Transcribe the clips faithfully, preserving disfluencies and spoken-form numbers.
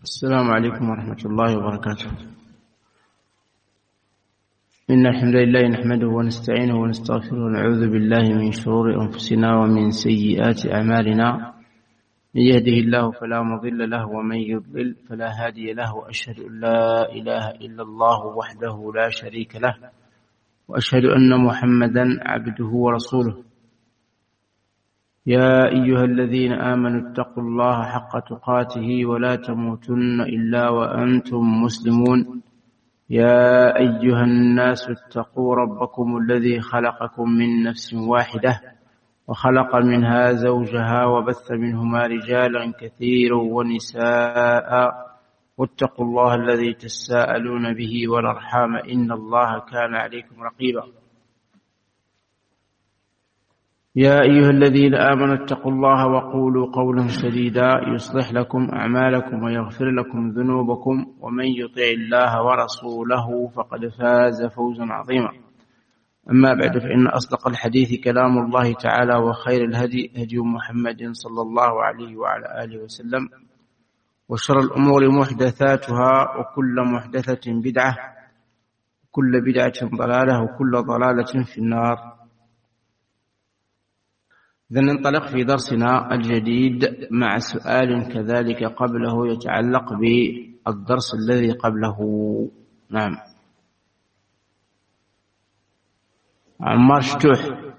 السلام عليكم ورحمة الله وبركاته. إن الحمد لله نحمده ونستعينه ونستغفره ونعوذ بالله من شرور أنفسنا ومن سيئات أعمالنا. من يهده الله فلا مضل له ومن يضلل فلا هادي له، وأشهد أن لا إله إلا الله وحده لا شريك له، وأشهد أن محمدا عبده ورسوله. يا أيها الذين آمنوا اتقوا الله حق تقاته ولا تموتن إلا وأنتم مسلمون. يا أيها الناس اتقوا ربكم الذي خلقكم من نفس واحدة وخلق منها زوجها وبث منهما رجالا كثيرا ونساء، واتقوا الله الذي تساءلون به والأرحام إن الله كان عليكم رقيبا. يا أيها الذين آمنوا اتقوا الله وقولوا قولا سديدا يصلح لكم أعمالكم ويغفر لكم ذنوبكم، ومن يطع الله ورسوله فقد فاز فوزا عظيما. أما بعد، فإن أصدق الحديث كلام الله تعالى، وخير الهدي هدي محمد صلى الله عليه وعلى آله وسلم، وشر الأمور محدثاتها، وكل محدثة بدعة، وكل بدعة ضلالة، وكل ضلالة في النار. إذا ننطلق في درسنا الجديد مع سؤال كذلك قبله يتعلق بالدرس الذي قبله. نعم عمار شتوح،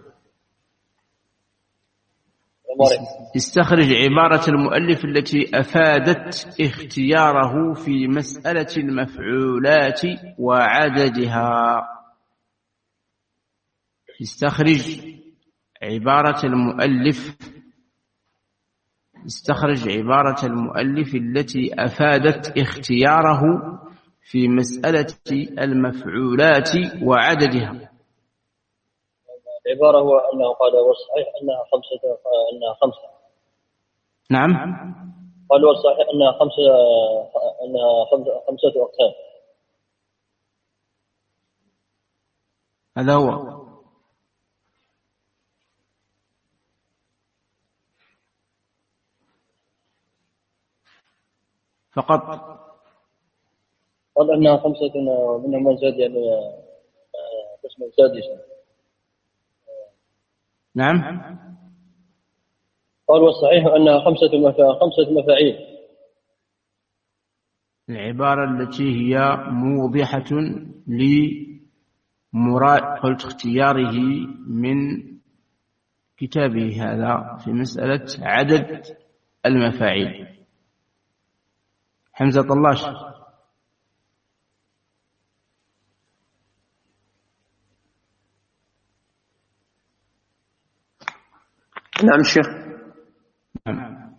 استخرج عبارة المؤلف التي أفادت اختياره في مسألة المفعولات وعددها. استخرج عبارة المؤلف استخرج عبارة المؤلف التي أفادت اختياره في مسألة المفعولات وعددها. العبارة هو أنه قال والصحيح أنها خمسة أنها خمسة. نعم، قال والصحيح أنها خمسة أنها خمسة, خمسة أقسام. هذا هو. فقط قال أنها خمسة ومنهم من زاد يعني قسم سادسا. نعم، قال والصحيح أنها خمسة مفا... خمسة مفاعيل. العبارة التي هي موضحة لمراد قلت اختياره من كتابه هذا في مسألة عدد المفاعيل. حمزة طلاش. نعم شيخ. نعم.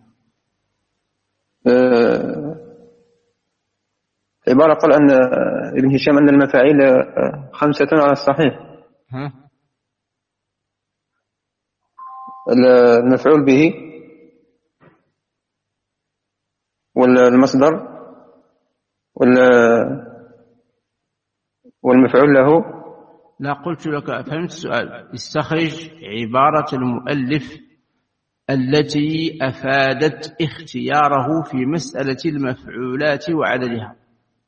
آه عبارة قال أن ابن هشام أن المفاعيل خمسة على الصحيح. ها؟ المفعول به والمصدر والمفعول له. لا، قلت لك فهمت السؤال. استخرج عبارة المؤلف التي أفادت اختياره في مسألة المفعولات وعددها.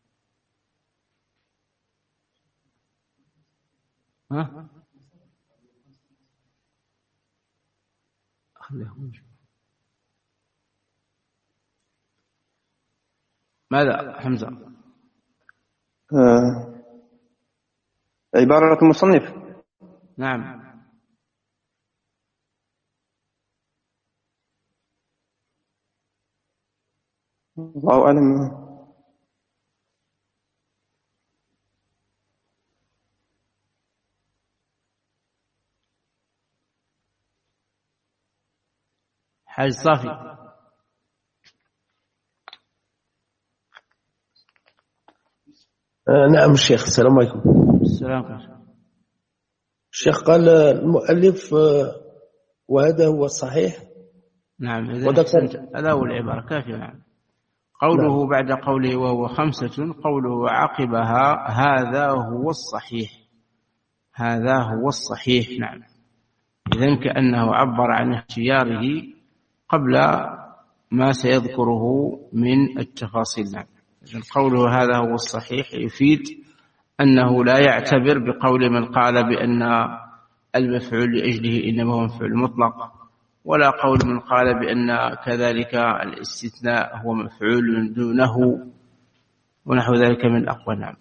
ها؟ ماذا حمزة؟ آه. عبارة المصنف. نعم. الله أعلم. حاج صافي. آه نعم الشيخ، السلام عليكم. السلام عليكم. الشيخ قال المؤلف آه وهذا هو الصحيح. نعم، هذا هو العبارة كافية. نعم. قوله نعم. بعد قوله وهو خمسة، قوله عقبها هذا هو الصحيح. هذا هو الصحيح. نعم. إذن كأنه عبر عن اختياره قبل ما سيذكره من التفاصيل. نعم. قوله هذا هو الصحيح يفيد أنه لا يعتبر بقول من قال بأن المفعول لأجله إنما هو مفعول مطلق، ولا قول من قال بأن كذلك الاستثناء هو مفعول دونه ونحو ذلك من الأقوال. نعم.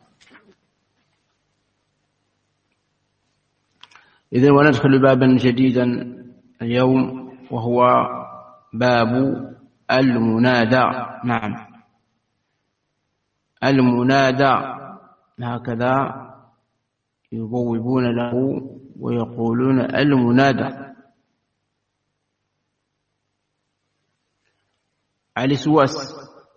إذن وندخل بابا جديدا اليوم وهو باب المنادى. نعم. المنادى هكذا يبوبون له ويقولون المنادى. علي سواس،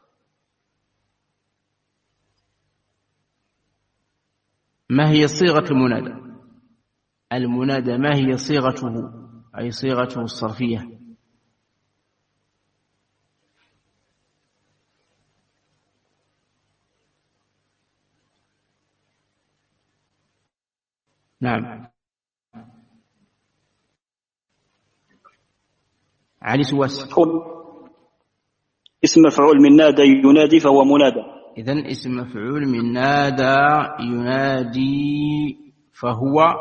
ما هي صيغة المنادى؟ المنادى ما هي صيغته، أي صيغته الصرفية؟ نعم. علي سواس. اسم مفعول من نادى ينادي فهو منادى. إذن اسم مفعول من نادى ينادي فهو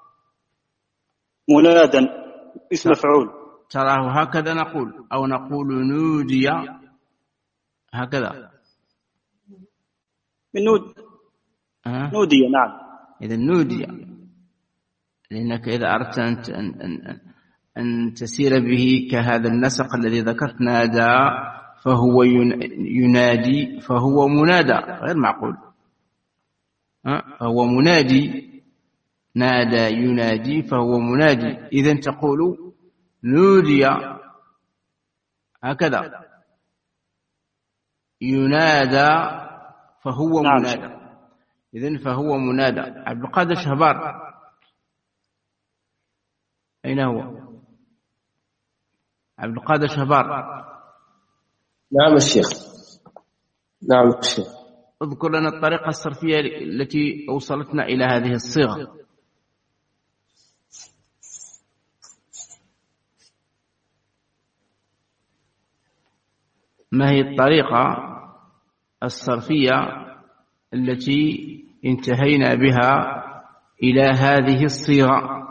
منادى اسم مفعول. تراه هكذا نقول، أو نقول نودي هكذا من نود أه؟ نودي. نعم. إذن نودي، لأنك إذا أردت أن, أن, أن, أن تسير به كهذا النسق الذي ذكرت نادى فهو ينادي فهو منادى، غير معقول. أه؟ فهو منادي، نادى ينادي فهو منادي. إذن تقول نودي هكذا، ينادى فهو نعم. منادى. إذن فهو منادى. عبد القادر شهبار أين هو؟ عبد القادر شهبار. نعم الشيخ. نعم الشيخ. اذكر لنا الطريقة الصرفية التي أوصلتنا إلى هذه الصيغة. ما هي الطريقة الصرفية التي انتهينا بها إلى هذه الصيغة؟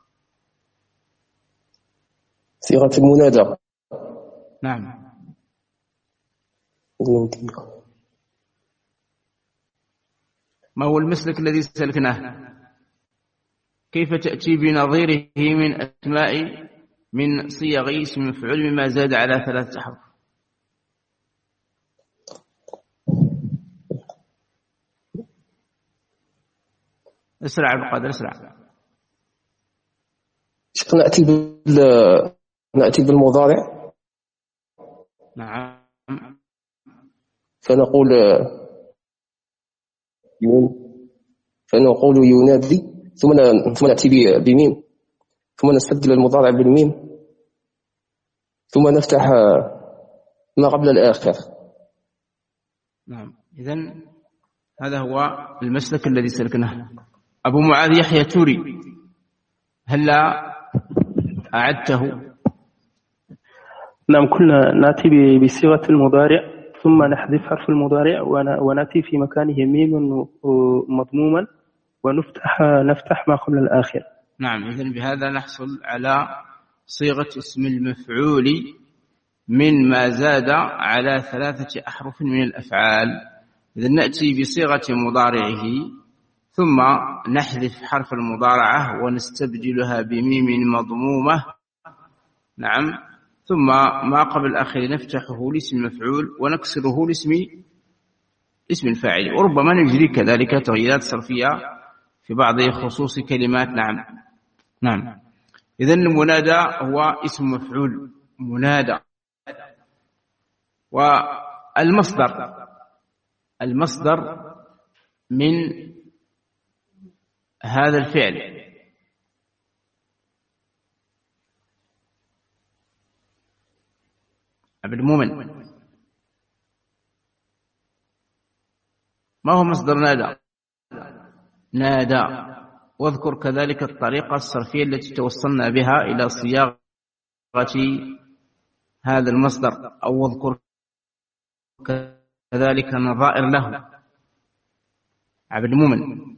صيغة المنادى. نعم. ما هو المسلك الذي سلكناه؟ كيف تأتي بنظيره من أسماء من صيغ اسم مفعول مما زاد على ثلاثة أحرف؟ اسرع عبد القادر اسرع. نأتي بال نأتي بالمضارع. نعم. فنقول فنقول ينادي، ثم ثم نأتي بميم، ثم نستبدل المضارع بالميم، ثم نفتح ما قبل الآخر. نعم. إذن هذا هو المسلك الذي سلكناه. أبو معاذ يحيى توري، هلا أعدته؟ نعم. كنا نأتي بصيغة المضارع ثم نحذف حرف المضارع ونأتي في مكانه ميم مضموما ونفتح نفتح ما قبل الآخر. نعم. إذن بهذا نحصل على صيغة اسم المفعول من ما زاد على ثلاثة أحرف من الأفعال. إذن نأتي بصيغة مضارعه ثم نحذف حرف المضارعة ونستبدلها بميم مضمومة. نعم. ثم ما قبل الأخير نفتحه لاسم المفعول ونكسره لاسم اسم الفاعل، وربما نجري كذلك تغييرات صرفية في بعض خصوص كلمات. نعم. نعم. إذن المنادى هو اسم مفعول منادى. والمصدر المصدر من هذا الفعل عبد المؤمن، ما هو مصدر نادى؟ نادى. واذكر كذلك الطريقة الصرفية التي توصلنا بها إلى صياغة هذا المصدر أو اذكر كذلك النظائر له. عبد المؤمن.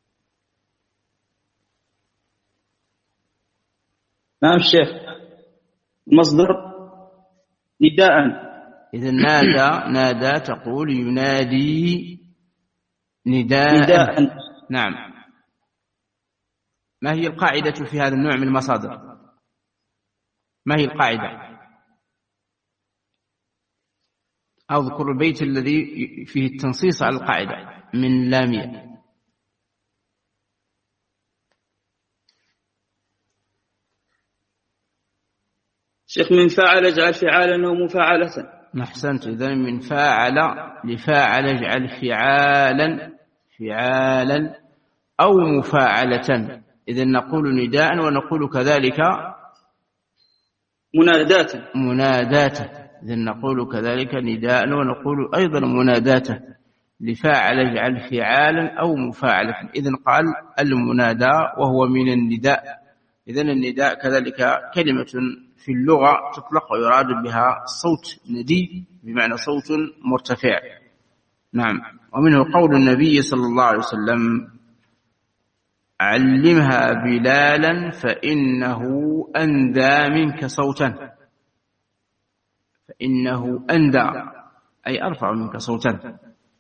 نعم الشيخ. مصدر نداء. إذا نادى نادى تقول ينادي نداء, نداء. نعم. ما هي القاعدة في هذا النوع من المصادر؟ ما هي القاعدة؟ أذكر البيت الذي فيه التنصيص على القاعدة من لامية. شيخ من فاعل اجعل فعالا أو مفاعلة. أحسنت. إذن من فاعل لفاعل اجعل فعالا فعالا أو مفاعلة. إذن نقول نداء ونقول كذلك مناداة مناداة. إذن نقول كذلك نداء ونقول أيضا مناداة لفاعل اجعل فعالا أو مفاعلة. إذن قال المنادى وهو من النداء. إذن النداء كذلك كلمة في اللغة تطلق ويراد بها صوت ندي بمعنى صوت مرتفع. نعم. ومنه قول النبي صلى الله عليه وسلم علمها بلالا فإنه أندى منك صوتا. فإنه أندى أي أرفع منك صوتا.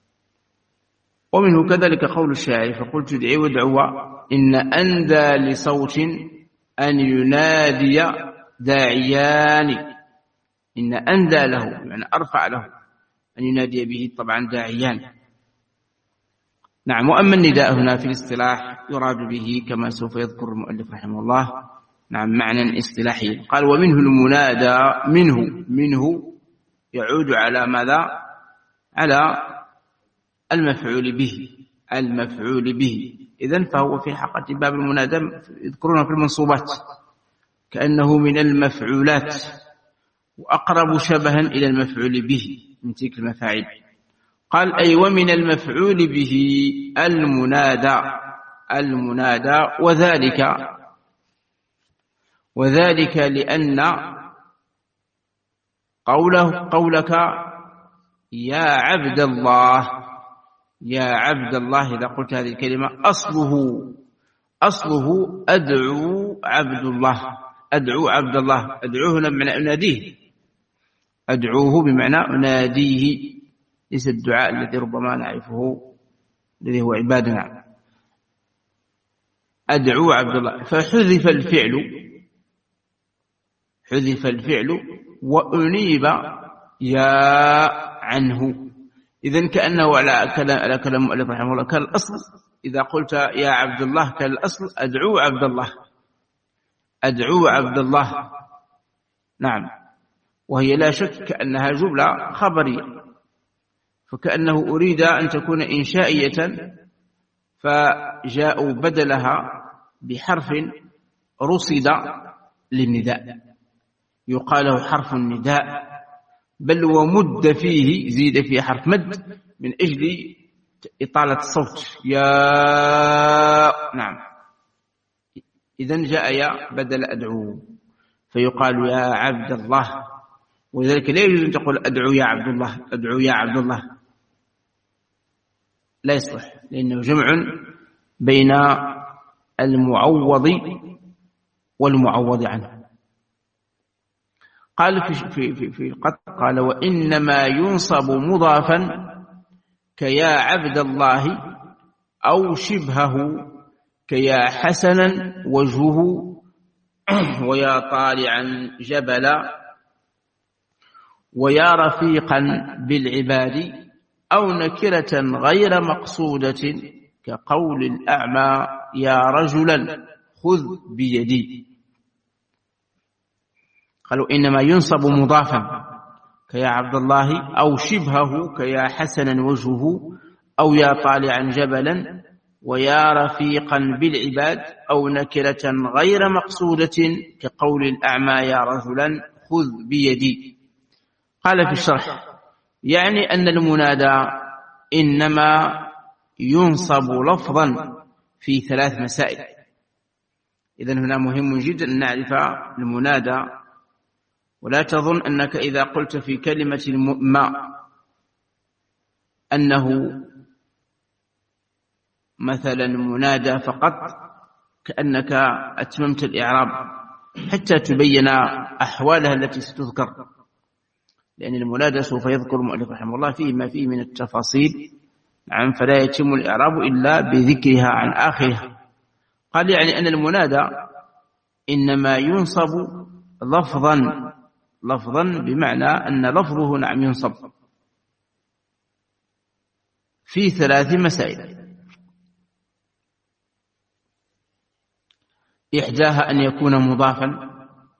ومنه كذلك قول الشاعر فقلت ادعي وادعوا إن أندى لصوت أن ينادي داعيان. إن أندى له يعني أرفع له أن ينادي به طبعا داعيان. نعم. وأما النداء هنا في الاصطلاح يراد به كما سوف يذكر المؤلف رحمه الله نعم معنى اصطلاحي. قال ومنه المنادى. منه منه يعود على ماذا؟ على المفعول به. المفعول به. إذن فهو في حقيقة باب المنادى يذكرونه في المنصوبات كأنه من المفعولات وأقرب شبها إلى المفعول به من تلك المفاعيل. قال أي ومن المفعول به المنادى. المنادى وذلك وذلك لأن قوله قولك يا عبد الله يا عبد الله إذا قلت هذه الكلمة أصله أصله أدعو عبد الله. أدعو عبد الله. أدعوه هنا بمعنى أناديه. أدعوه بمعنى أناديه ليس الدعاء الذي ربما نعرفه الذي هو عبادنا. أدعو عبد الله فحذف الفعل حذف الفعل وأنيب يا عنه. إذن كأنه على كلام على كلام المؤلف رحمه الله كالأصل إذا قلت يا عبد الله كالأصل أدعو عبد الله. أدعو عبد الله. نعم. وهي لا شك كأنها جملة خبرية فكأنه أريد أن تكون إنشائية فجاءوا بدلها بحرف رصد للنداء يقال حرف النداء بل ومد فيه زيد فيه حرف مد من أجل إطالة الصوت يا. نعم. إذن جاء يا بدل أدعو فيقال يا عبد الله. ولذلك لا يجوز أن تقول أدعو يا عبد الله أدعو يا عبد الله لا يصلح لأنه جمع بين المعوض والمعوض عنه. قال في في في, في القطع قال وإنما ينصب مضافا كيا عبد الله أو شبهه كيا حسنا وجهه ويا طالعا جبلا ويا رفيقا بالعباد أو نكرة غير مقصودة كقول الأعمى يا رجلا خذ بيدي. قالوا إنما ينصب مضافا كيا عبد الله أو شبهه كيا حسنا وجهه أو يا طالعا جبلا ويا رفيقا بالعباد أو نكرة غير مقصودة كقول الأعمى يا رجلا خذ بيدي. قال في الشرح يعني أن المنادى إنما ينصب لفظا في ثلاث مسائل. إذن هنا مهم جدا أن نعرف المنادى ولا تظن أنك إذا قلت في كلمة ما أنه مثلا منادى فقط كأنك أتممت الإعراب حتى تبين أحوالها التي ستذكر، لأن المنادى سوف يذكر المؤلف رحمه الله فيه ما فيه من التفاصيل، نعم، فلا يتم الإعراب إلا بذكرها عن آخرها. قال يعني أن المنادى إنما ينصب لفظا لفظا بمعنى أن لفظه نعم ينصب في ثلاث مسائل. إحداها أن يكون مضافا،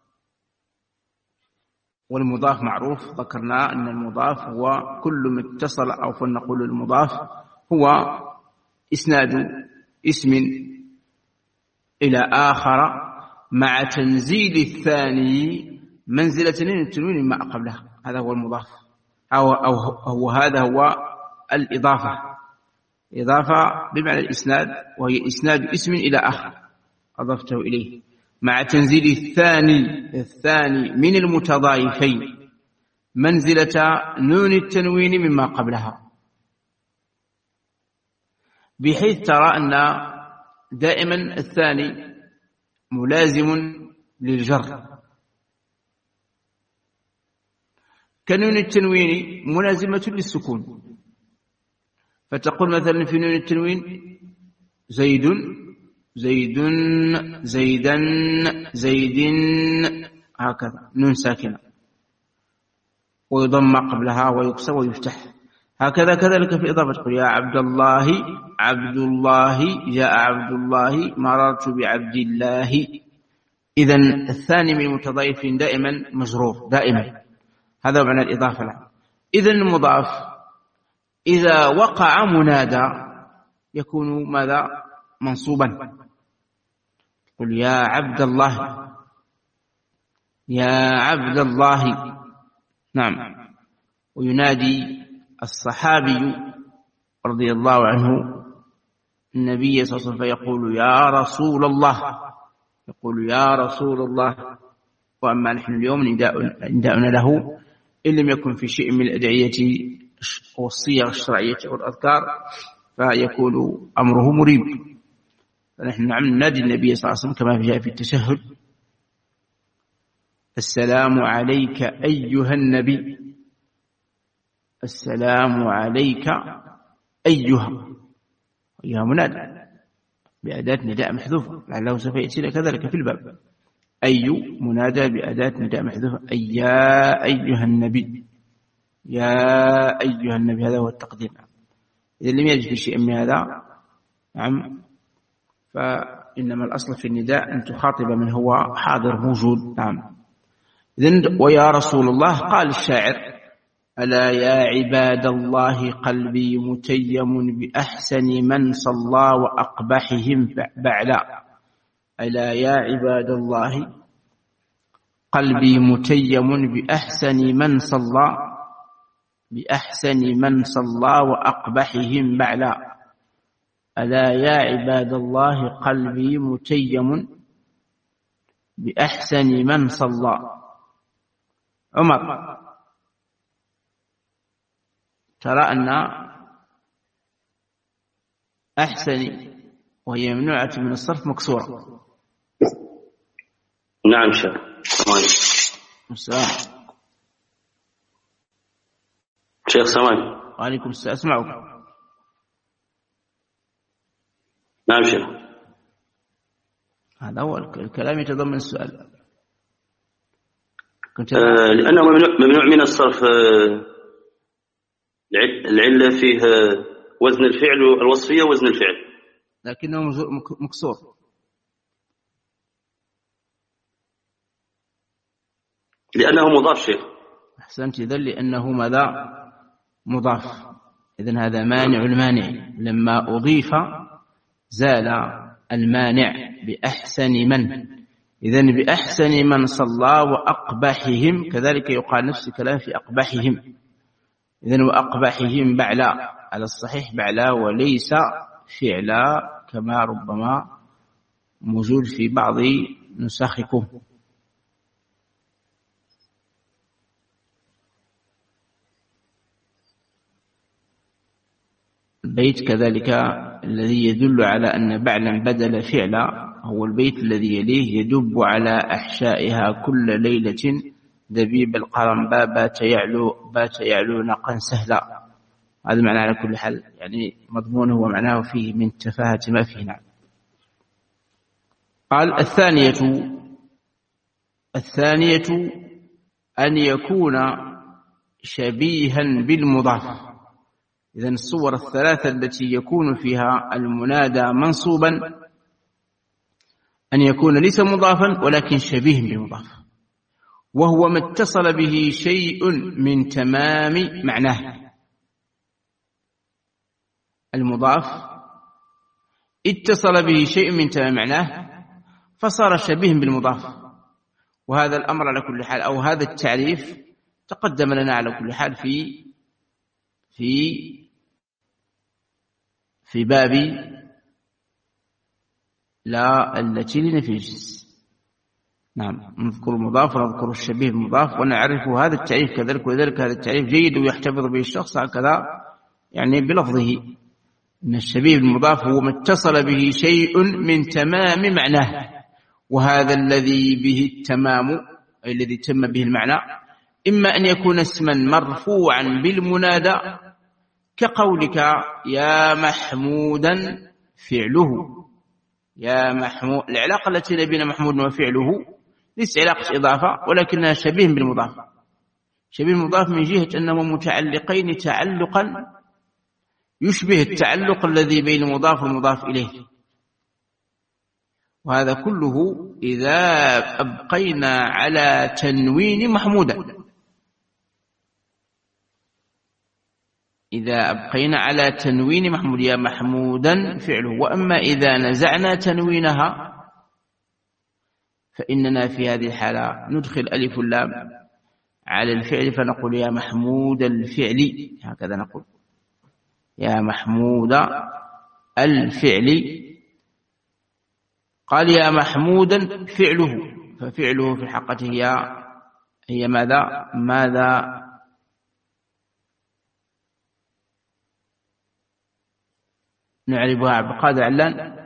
والمضاف معروف ذكرنا أن المضاف هو كل ما اتصل، أو فلنقول المضاف هو إسناد اسم إلى آخر مع تنزيل الثاني منزلة التنوين ما قبلها، هذا هو المضاف، أو, أو, أو هذا هو الإضافة. إضافة بمعنى الإسناد، وهي إسناد اسم إلى آخر أضفته إليه مع تنزيل الثاني الثاني من المتضايفين منزلة نون التنوين مما قبلها، بحيث ترى أن دائما الثاني ملازم للجر، كنون التنوين ملازمة للسكون، فتقول مثلا في نون التنوين زيد زيد زيدا زيد، هكذا نون ساكنة ويضم قبلها ويكسر ويفتح، هكذا كذلك في إضافة تقول يا عبد الله عبد الله جاء عبد الله مررت بعبد الله. إذن الثاني من المتضايف دائما مجرور دائما، هذا معنى الإضافة له. إذن المضاف إذا وقع منادى يكون ماذا؟ منصوبا. قل يا عبد الله يا عبد الله، نعم، وينادي الصحابي رضي الله عنه النبي صلى الله عليه وسلم فيقول يا رسول الله، يقول يا رسول الله. وأما نحن اليوم نداؤنا له إن لم يكن في شيء من الأدعية والصيغ الشرعية والأذكار فيكون أمره مريب. فنحن نعم ننادي النبي صلى الله عليه وسلم كما جاء في التشهد السلام عليك أيها النبي، السلام عليك أيها، أيها منادى بأداة نداء محذوفة، لعله سوف يأتينا كذلك في الباب. أي منادى بأداة نداء محذوفة، أي يا أيها النبي، يا أيها النبي، هذا هو التقدير. إذا لم يجد في شيء من هذا نعم فإنما الأصل في النداء أن تخاطب من هو حاضر موجود. نعم. إذن ويا رسول الله قال الشاعر ألا يا عباد الله قلبي متيم بأحسن من صلى وأقبحهم بعلا. ألا يا عباد الله قلبي متيم بأحسن من صلى بأحسن من صلى وأقبحهم بعلا. ألا يا عباد الله قلبي متيم بأحسن من صلى. عمر ترى أن أحسن وهي ممنوعة من الصرف مكسورة. نعم شيخ. السلام شيخ سامعني. وعليكم السلام، أسمعك. نعم شيخ. هذا هو الكلام يتضمن السؤال. كنت آه لأنه ممنوع من الصرف. آه العلة فيه آه وزن الفعل والوصفية وزن الفعل، لكنه مكسور. لأنه مضاف شيخ. أحسنت. إذن لأنه ماذا؟ مضاف. إذن هذا مانع المانع، لما أضيف زال المانع بأحسن من. إذن بأحسن من صلى وأقبحهم، كذلك يقال نفس الكلام في أقبحهم. إذن وأقبحهم بعلا، على الصحيح بعلا وليس فعلا كما ربما موجود في بعض نسخكم. البيت كذلك الذي يدل على أن بعلا بدل فعلا هو البيت الذي يليه: يدب على أحشائها كل ليلة دبيب القرنباء بات يعلو بات يعلو نقا سهلا. هذا معناه على كل حال، يعني مضمونه ومعناه فيه من تفاهة ما فيه. نعم. قال الثانية الثانية أن يكون شبيها بالمضاف. إذن الصور الثلاثة التي يكون فيها المنادى منصوبا أن يكون ليس مضافا ولكن شبيه بالمضاف، وهو ما اتصل به شيء من تمام معناه. المضاف اتصل به شيء من تمام معناه فصار شبيه بالمضاف. وهذا الأمر على كل حال، أو هذا التعريف تقدم لنا على كل حال في في في باب لا التي لنفي الجنس. نعم، نذكر المضاف ونذكر الشبيه بالمضاف ونعرف هذا التعريف كذلك، وذلك هذا التعريف جيد ويحتفظ به الشخص هكذا يعني بلفظه. إن الشبيه بالمضاف هو ما اتصل به شيء من تمام معناه، وهذا الذي به التمام أي الذي تم به المعنى إما أن يكون اسما مرفوعا بالمنادى كقولك يا محمودا فعله. يا محمود، العلاقة التي بين محمود وفعله ليس علاقة إضافة ولكنها شبيه بالمضاف. شبيه بالمضاف من جهة أنهما متعلقين تعلقا يشبه التعلق الذي بين مضاف ومضاف إليه. وهذا كله إذا أبقينا على تنوين محمودا، إذا أبقينا على تنوين محمود يا محمودا فعله. وأما إذا نزعنا تنوينها فإننا في هذه الحالة ندخل ألف اللام على الفعل فنقول يا محمود الفعل، هكذا نقول يا محمود الفعل. قال يا محمودا فعله، ففعله في حقته هي هي ماذا ماذا نعربها عبد القادر علان.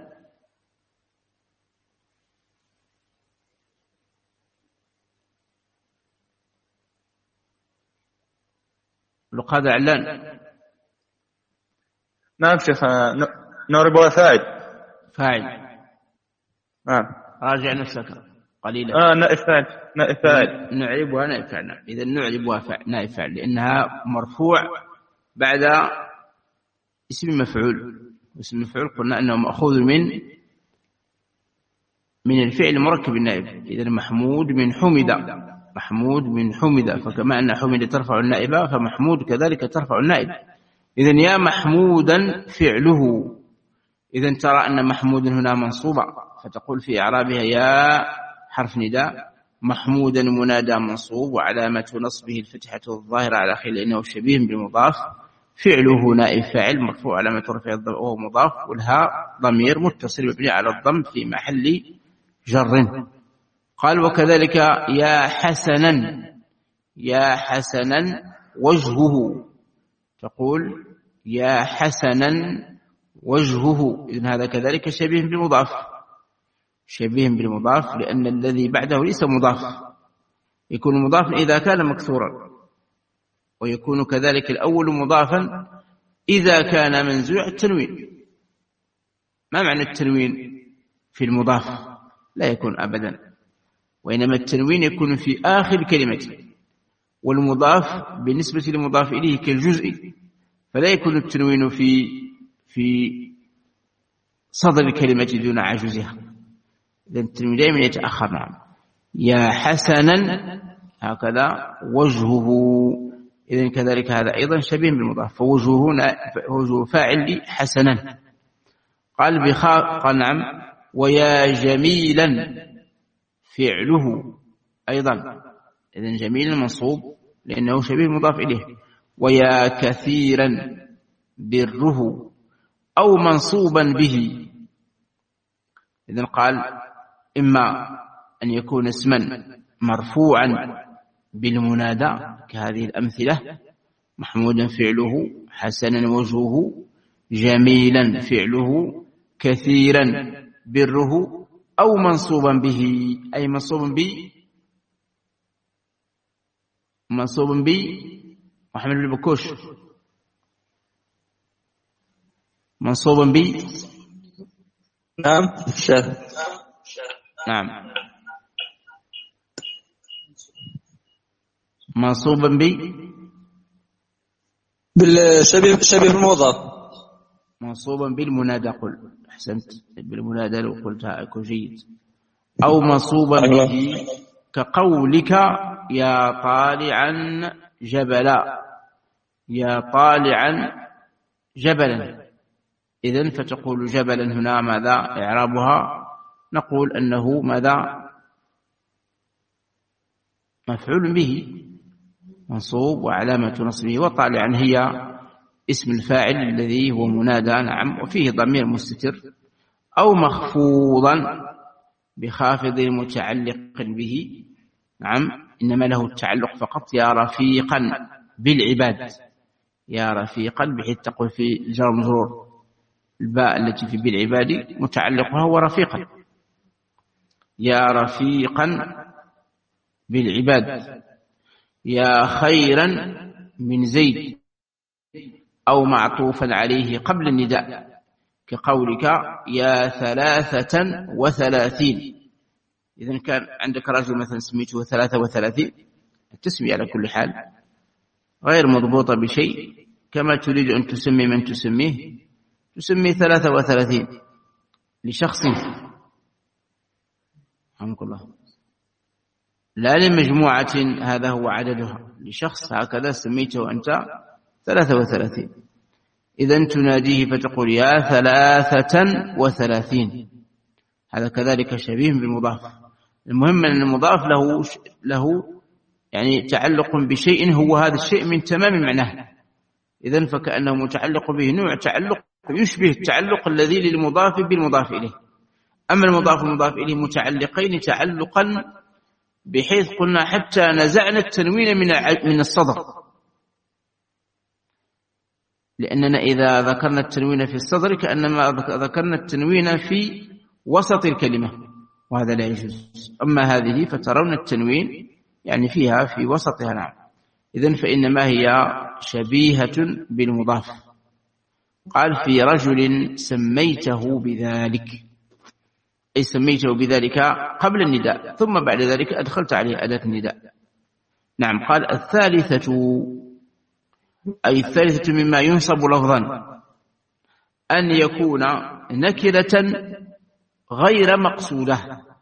القادر علان. نعم شيخ، نعربها فاعل. فاعل. نعم. راجع نفسك قليلا. آه نائب فاعل. نائب فاعل. نعربها نائب فاعل. إذا نعربها فاعل نائب فاعل لأنها مرفوع بعد اسم مفعول. اسم المفعول قلنا أنه مأخوذ من من الفعل مركب النائب. إذا محمود من حمد، محمود من حمد، فكما أن حمد ترفع النائب فمحمود كذلك ترفع النائب. إذا يا محمودا فعله. إذا ترى أن محمود هنا منصوبة فتقول في إعرابها يا حرف نداء محمودا منادى منصوب وعلامة نصبه الفتحة الظاهرة على آخره لأنه شبيه بالمضاف، فعله نائب فاعل مرفوع علامة رفعه وهو مضاف، والهاء ضمير متصل مبني على الضم في محل جر. قال وكذلك يا حسنا، يا حسنا وجهه، تقول يا حسنا وجهه. إذن هذا كذلك شبيه بالمضاف، شبيه بالمضاف لأن الذي بعده ليس مضاف. يكون مضافا إذا كان مكسورا، ويكون كذلك الأول مضافا إذا كان منزوع التنوين. ما معنى التنوين في المضاف؟ لا يكون أبدا، وإنما التنوين يكون في آخر كلمة، والمضاف بالنسبة للمضاف إليه كالجزء، فلا يكون التنوين في في صدر الكلمة دون عجزها. إذن التنوين دائما يتأخر. نعم يا حسنا هكذا وجهه. إذن كذلك هذا أيضا شبيه بالمضاف، فوجهه وجه فاعل حسنا. قال بخاء قال نعم ويا جميلا فعله أيضا. إذن جميلا منصوب لأنه شبيه مضاف إليه. ويا كثيرا بره أو منصوبا به. إذن قال إما أن يكون اسما مرفوعا بالمنادى كهذه الأمثلة محمودا فعله حسنا وجهه جميلا فعله كثيرا بره أو منصوبا به، أي منصوب به منصوب به محمد بن بكوش منصوب به. نعم شاذ. نعم منصوبا به بالشبيه شبيه الموظف، منصوبا بالمنادى. قل أحسنت، بالمنادى لو قلتها أكو جيد. أو منصوبا به كقولك يا طالعا جبلا، يا طالعا جبلا. إذن فتقول جبلا هنا ماذا إعرابها؟ نقول أنه ماذا؟ مفعول به منصوب وعلامة نصبه، وطالعا هي اسم الفاعل الذي هو منادى. نعم وفيه ضمير مستتر. أو مخفوضا بخافض متعلق به. نعم إنما له التعلق فقط. يا رفيقا بالعباد، يا رفيقا بحيث تقول في الجر مجرور الباء التي في بالعباد متعلقها هو رفيقا. يا رفيقا بالعباد. يا خيرا من زيد، أو معطوفا عليه قبل النداء كقولك يا ثلاثة وثلاثين. إذن كان عندك رجل مثلا سميته ثلاثة وثلاثين، التسمية على كل حال غير مضبوطة بشيء، كما تريد أن تسمي من تسميه تسمي ثلاثة وثلاثين لشخص رحمك الله، لا لمجموعة هذا هو عددها، لشخص هكذا سميته أنت ثلاثة وثلاثين. إذن تناديه فتقول يا ثلاثة وثلاثين. هذا كذلك شبيه بالمضاف. المهم أن المضاف له له يعني تعلق بشيء هو هذا الشيء من تمام معناه. إذن فكأنه متعلق به نوع تعلق يشبه التعلق الذي للمضاف بالمضاف إليه. أما المضاف والمضاف إليه متعلقين تعلقا بحيث قلنا حتى نزعنا التنوين من من الصدر، لأننا إذا ذكرنا التنوين في الصدر كأنما ذكرنا التنوين في وسط الكلمة، وهذا لا يجوز. أما هذه فترون التنوين يعني فيها في وسطها. نعم إذن فإنما هي شبيهة بالمضاف. قال في رجل سميته بذلك، أي سميته بذلك قبل النداء، ثم بعد ذلك أدخلت عليه أداة النداء. نعم قال الثالثة، أي الثالثة مما ينصب لفظا أن يكون نكرة غير مقصودة.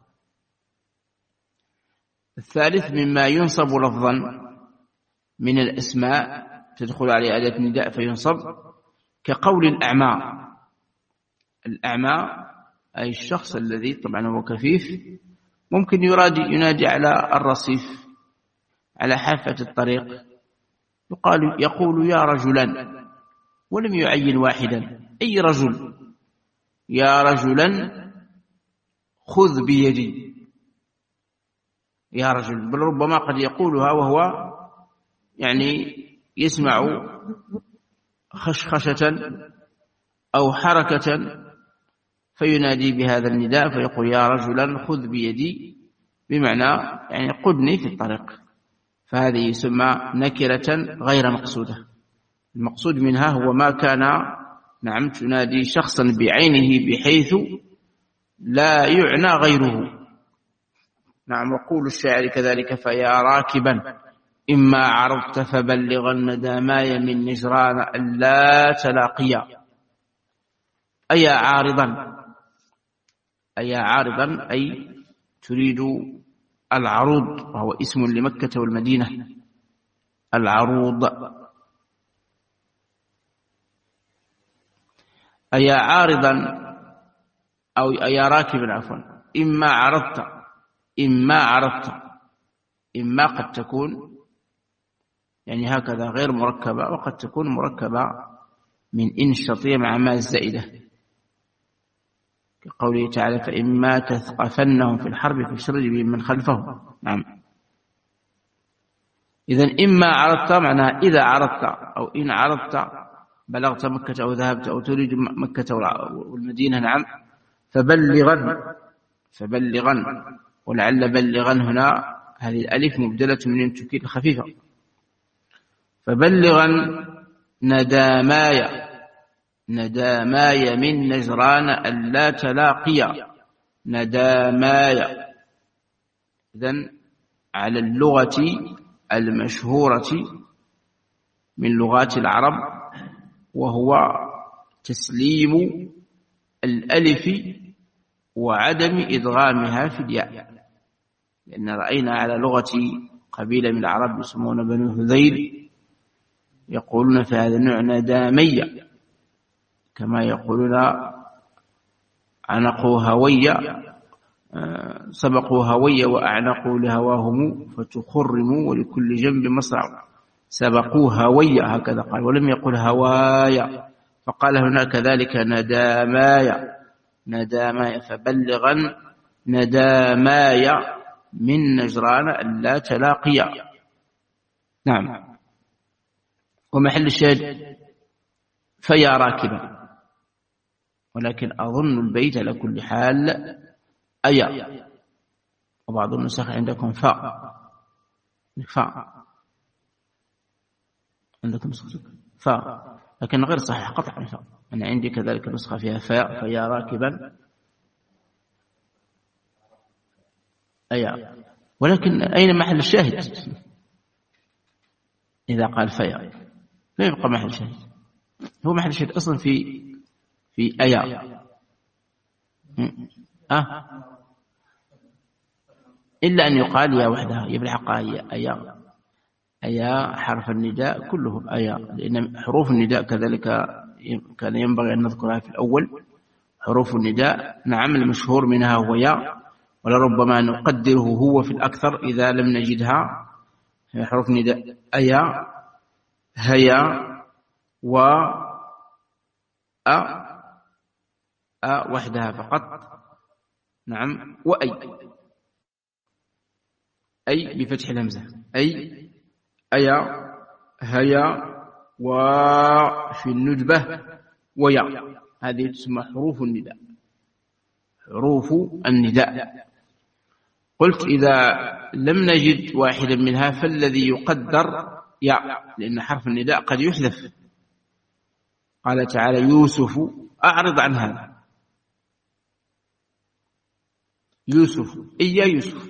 الثالث مما ينصب لفظا من الأسماء تدخل عليه أداة النداء فينصب، كقول الأعمى. الأعمى أي الشخص الذي طبعا هو كفيف، ممكن يرادي ينادي على الرصيف على حافة الطريق، يقال يقول يا رجلا ولم يعين واحدا، أي رجل. يا رجلا خذ بيدي، يا رجل. بل ربما قد يقولها وهو يعني يسمع خشخشة أو حركة فينادي بهذا النداء فيقول يا رجلا خذ بيدي، بمعنى يعني قدني في الطريق. فهذه يسمى نكرة غير مقصودة. المقصود منها هو ما كان نعم تنادي شخصا بعينه بحيث لا يعنى غيره. نعم وقول الشاعر كذلك فيا راكبا إما عرضت فبلغن داماي من نجران ألا تلاقيا. أي عارضا، أي عارضا أي تريد العروض، وهو اسم لمكة والمدينة. العروض أي عارضا أو أي راكبا عفوا. إما عرضت، إما عرضت، إما قد تكون يعني هكذا غير مركبة، وقد تكون مركبة من إن الشرطية مع ما الزائدة، كقوله تعالى فإما تثقفنهم في الحرب فاشرد بهم من خلفهم. نعم إذن إما عرضت معناها إذا عرضت أو إن عرضت بلغت مكة أو ذهبت أو تريد مكة والمدينة، نعم. فبلغن فبلغن ولعل بلغن هنا هذه الألف مبدلة من التوكيد الخفيفة. فبلغن نداماي نداماي من نجران ألا تلاقيا نداماي. إذن على اللغة المشهورة من لغات العرب، وهو تسليم الألف وعدم إدغامها في الياء، لأن رأينا على لغة قبيلة من العرب يسمون بنو هذيل يقولون في هذا النوع ندامية، كما يقولون عنقوا هوية، سبقوا هوية وأعنقوا لهواهم فتخرموا ولكل جنب مصرع، سبقوا هوية هكذا قال، ولم يقل هوايا، فقال هنا كذلك ندامايا ندامايا. فبلغن ندامايا من نجران ألا تلاقيا. نعم. ومحل الشاهد فيا راكبا، ولكن أظن البيت على كل حال أيا، وبعض النسخ عندكم فاء فاء عندكم نسخة فاء، لكن غير صحيح قطعا فاء. أنا عندي كذلك نسخة فيها فاء فيا راكبا أيا، ولكن أين محل الشاهد إذا قال فيا؟ لا يبقى محل الشاهد، هو محل الشاهد أصلا في في أيا أه إلا أن يقال يا وحدها، يبلحق أيا أيا أيا حرف النداء كلهم أيا، لأن حروف النداء كذلك كان ينبغي أن نذكرها في الأول. حروف النداء نعم المشهور منها هو يا، ولربما نقدره هو في الأكثر إذا لم نجدها. حروف النداء أيا هيا و أ أ وحدها فقط، نعم، وأي أي بفتح الهمزة أي أيا هيا وفي الندبة ويا، هذه تسمى حروف النداء حروف النداء. قلت إذا لم نجد واحدا منها فالذي يقدر يا، لأن حرف النداء قد يحذف. قال تعالى يوسف أعرض عن هذا، يوسف إيا يوسف،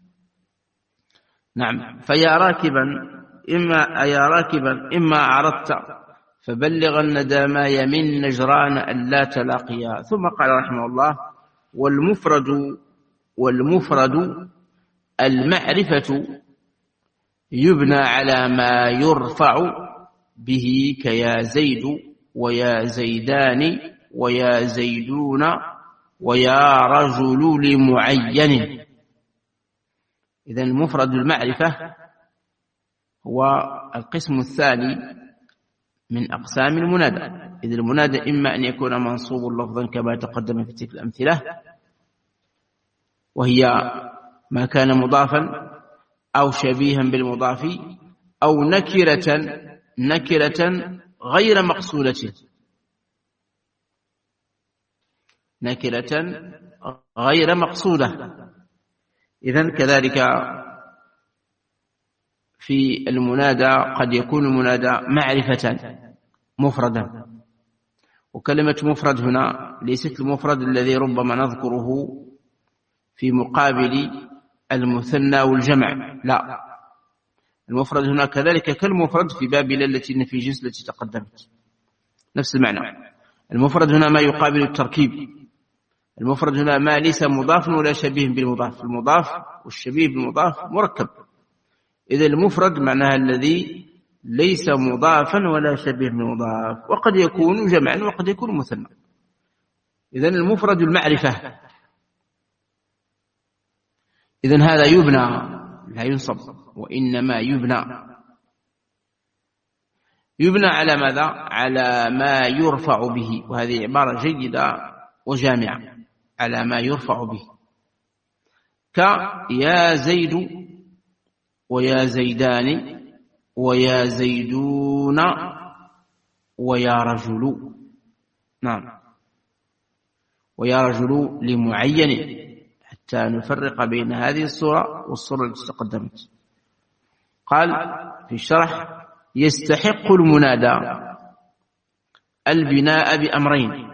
نعم. فيا راكبا إما أيا راكبا إما أعرضت فبلغ النداماي من نجران ألا تلاقيا. ثم قال رحمه الله والمفرد والمفرد المعرفة يبنى على ما يرفع به كيا زيد ويا زيدان ويا زيدون ويا رجل لمعين. إذن المفرد المعرفة هو القسم الثاني من أقسام المنادى. إذن المنادى إما أن يكون منصوب لفظا كما تقدم في تلك الأمثلة، وهي ما كان مضافا أو شبيها بالمضاف، أو نكرة نكرة غير مقصودة نكرة غير مقصودة. إذن كذلك في المنادى قد يكون المنادى معرفة مفردا، وكلمة مفرد هنا ليست المفرد الذي ربما نذكره في مقابل المثنى والجمع، لا، المفرد هنا كذلك كالمفرد في باب التي في جنس التي تقدمت، نفس المعنى. المفرد هنا ما يقابل التركيب، المفرد هنا ما ليس مضاف ولا شبيه بالمضاف، المضاف والشبيه بالمضاف مركب. إذا المفرد معناها الذي ليس مضافا ولا شبيه بالمضاف، وقد يكون جمعا وقد يكون مثنى. إذا المفرد المعرفة، إذن هذا يبنى لا ينصب، وإنما يبنى يبنى على ماذا؟ على ما يرفع به، وهذه عبارة جيدة وجامعة، على ما يرفع به، كيا زيد ويا زيدان ويا زيدون ويا رجل. نعم، ويا رجل لمعين، حتى نفرق بين هذه الصورة والصورة التي تقدمت. قال في الشرح: يستحق المنادى البناء بأمرين: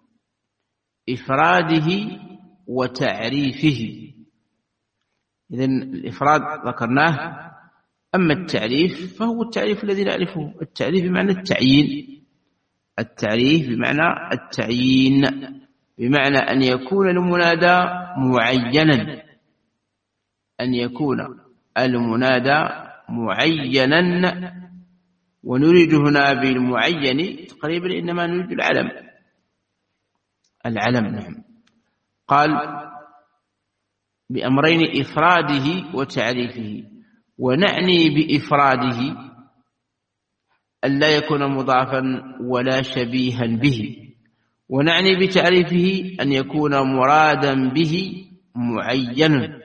إفراده وتعريفه. إذن الإفراد ذكرناه، أما التعريف فهو التعريف الذي نعرفه، التعريف بمعنى التعيين، التعريف بمعنى التعيين، بمعنى أن يكون المنادى معينا، أن يكون المنادى معينا. ونريد هنا بالمعين تقريبا إنما نريد العلم، العلم. نعم. قال بأمرين: إفراده وتعريفه. ونعني بإفراده ألا يكون مضافا ولا شبيها به، ونعني بتعريفه أن يكون مرادا به معين.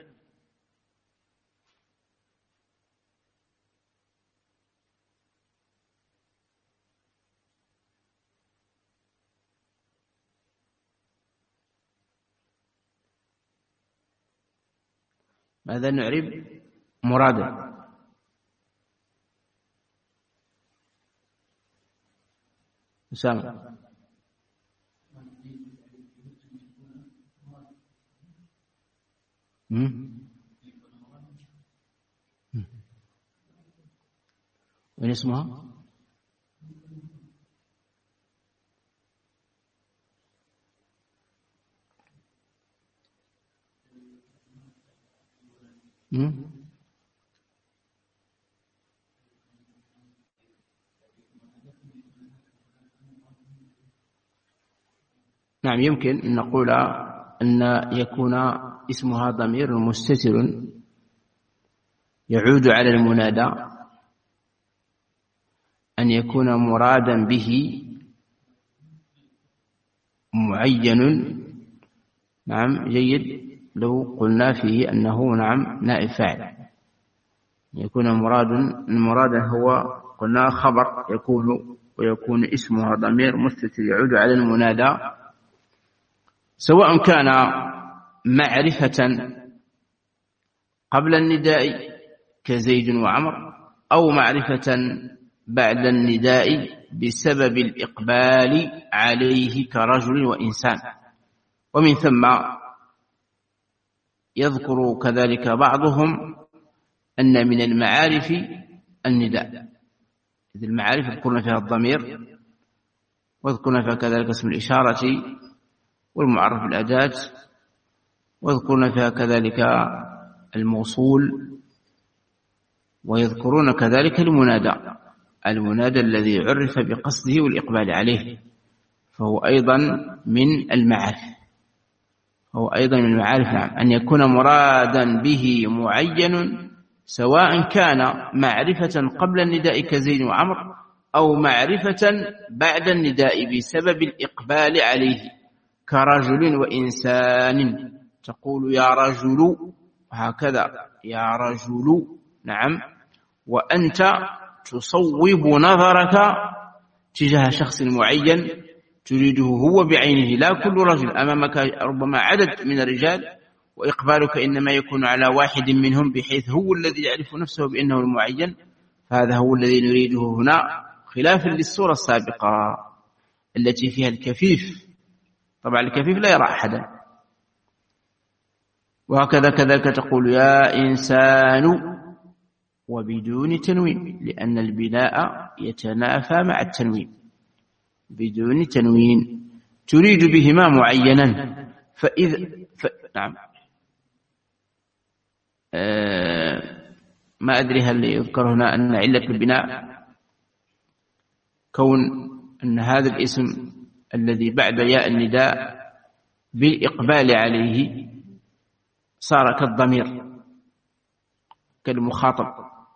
ماذا نعرب؟ مرادا. أسامة. وين اسمها؟ مم. نعم، يمكن أن نقول أن يكون اسمها ضمير مستتر يعود على المنادى، أن يكون مرادا به معين. نعم، جيد. لو قلنا فيه أنه نعم نائب فاعل، يكون مراد المراد هو قلنا خبر يكون، ويكون اسمها ضمير مستتر يعود على المنادى، سواء كان معرفة قبل النداء كزيد وعمر، أو معرفة بعد النداء بسبب الإقبال عليه كرجل وإنسان. ومن ثم يذكر كذلك بعضهم أن من المعارف النداء، إذ المعارف يذكرون فيها الضمير، ويذكرون فيها كذلك اسم الإشارة والمعرف بالأداة، ويذكرون فيها كذلك الموصول، ويذكرون كذلك المنادى، المنادى الذي عرف بقصده والإقبال عليه، فهو أيضا من المعارف، هو أيضا من المعارف. نعم، أن يكون مرادا به معين، سواء كان معرفة قبل النداء كزيد وعمر، أو معرفة بعد النداء بسبب الإقبال عليه كرجل وإنسان. تقول يا رجل هكذا، يا رجل. نعم، وأنت تصوب نظرك تجاه شخص معين تريده هو بعينه، لا كل رجل. أمامك ربما عدد من الرجال، وإقبالك إنما يكون على واحد منهم، بحيث هو الذي يعرف نفسه بأنه المعين. فهذا هو الذي نريده هنا، خلافا للصورة السابقة التي فيها الكفيف. طبعا الكفيف لا يرى أحدا. وهكذا كذلك تقول يا إنسان وبدون تنوين، لأن البناء يتنافى مع التنوين. بدون تنوين تريد بهما معينا. فإذا ف... نعم آه... ما أدري هل يذكر هنا أن علة البناء كون أن هذا الاسم الذي بعد ياء النداء بالإقبال عليه صار كالضمير كالمخاطب،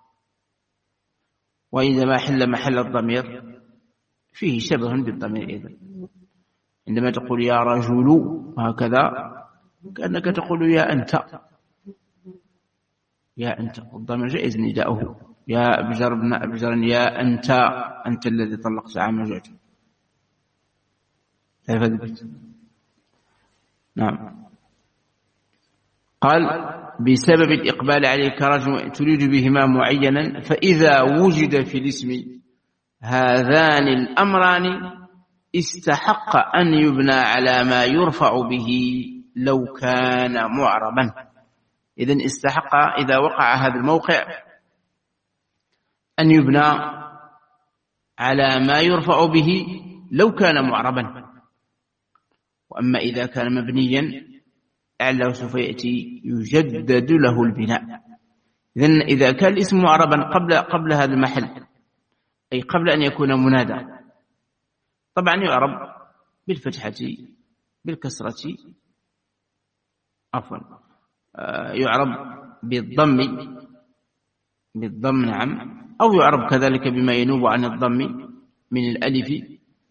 وإذا حل محل الضمير فيه شبه بالضمير أيضا. عندما تقول يا رجل هكذا كأنك تقول يا أنت، يا أنت، الضمير جائز نداؤه، يا أبجر ابن أبجر، يا أنت، أنت الذي طلقت عام زوجك. نعم. قال بسبب الإقبال عليه كرجل تريد بهما معينا، فإذا وجد في الاسم هذان الأمران استحق أن يبنى على ما يرفع به لو كان معربا. إذن استحق إذا وقع هذا الموقع أن يبنى على ما يرفع به لو كان معربا. وأما إذا كان مبنيا لعله سوف يأتي يجدد له البناء. إذن إذا كان الاسم معربا قبل قبل هذا المحل، أي قبل أن يكون منادى، طبعا يعرب بالفتحة بالكسرة عفوا يعرب بالضم بالضم نعم، أو يعرب كذلك بما ينوب عن الضم من الألف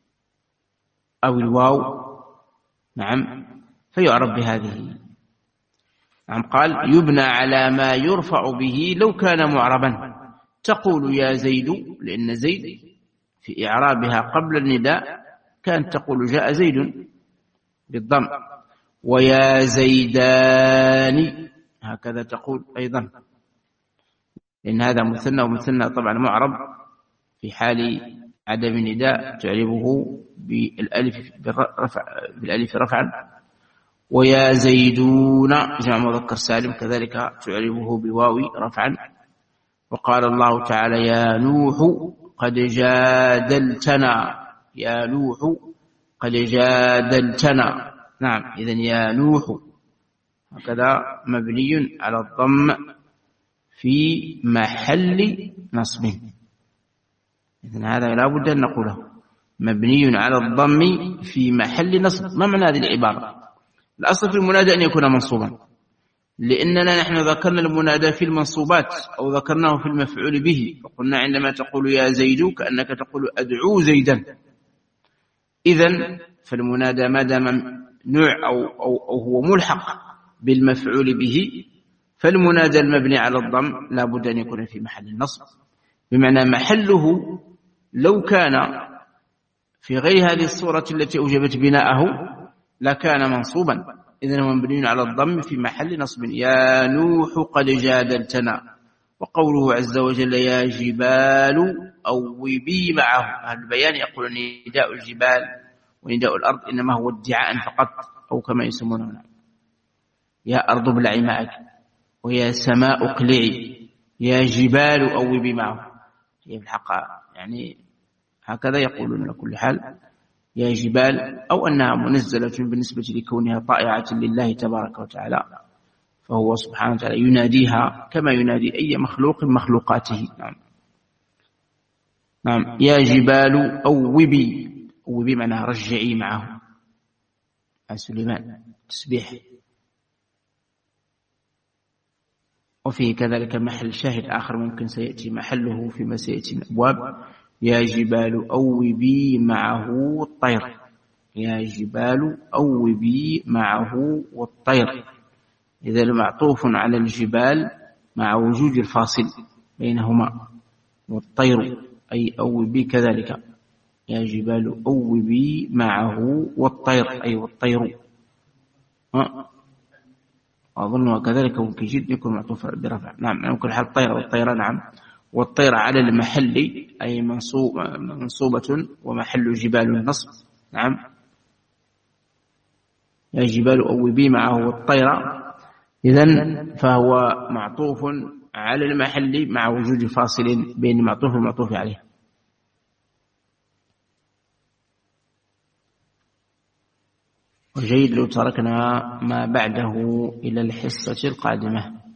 أو الواو نعم، فيعرب بهذه. نعم. قال يبنى على ما يرفع به لو كان معربا. تقول يا زيد، لأن زيد في إعرابها قبل النداء كانت تقول جاء زيد بالضم، ويا زيدان هكذا تقول أيضا، لأن هذا مثنى، ومثنى طبعا معرب في حال عدم النداء تعربه بالألف بالرفع بالألف رفعا. ويا زيدون جمع مذكر سالم كذلك تعربه بواو رفعا. وقال الله تعالى يا نوح قد جادلتنا، يا نوح قد جادلتنا. نعم. إذن يا نوح هكذا مبني على الضم في محل نصب. إذن هذا لا بد أن نقوله، مبني على الضم في محل نصب. ما معنى هذه العبارة؟ الأصل في المنادى أن يكون منصوبا، لأننا نحن ذكرنا المنادى في المنصوبات أو ذكرناه في المفعول به، وقلنا عندما تقول يا زيد كأنك تقول أدعو زيدا. إذن فالمنادى ما دام نوع أو, أو, أو هو ملحق بالمفعول به، فالمنادى المبني على الضم لا بد أن يكون في محل النصب، بمعنى محله لو كان في غير هذه الصورة التي أوجبت بناءه لكان منصوبا. إذن هو مبني على الضم في محل نصب. يا نوح قد جادلتنا. وقوله عز وجل يا جبال أوبي معه. أهل البيان يقول نداء الجبال ونداء الأرض إنما هو ادعاء فقط، أو كما يسمونه يا أرض ابلعي معك، ويا سماء اقلعي، يا جبال أوبي معه. هي في الحق يعني هكذا يقولون على كل حال يا جبال، أو أنها منزلة بالنسبة لكونها طائعة لله تبارك وتعالى، فهو سبحانه وتعالى يناديها كما ينادي أي مخلوق مخلوقاته. نعم. نعم. يا جبال أوبي، أوبي معناها رجعي معه. سليمان تسبيح. وفيه كذلك محل شاهد آخر ممكن سيأتي محله فيما سيأتي من أبواب. يا جبال أوبي معه الطير، يا جبال أوبي معه والطير. إذا معطوف على الجبال مع وجود الفاصل بينهما، والطير أي أوبي كذلك. يا جبال أوبي معه والطير أي والطير. أظن كذلك ممكن جد يكون معطوف برفع. نعم. ممكن حال الطير والطيرة. نعم. والطير على المحل أي منصوب منصوبة ومحل جبال النصب. نعم. يا جبال أوبي معه والطير. إذن فهو معطوف على المحل مع وجود فاصل بين معطوف والمعطوف عليه. وجيد لو تركنا ما بعده إلى الحصة القادمة.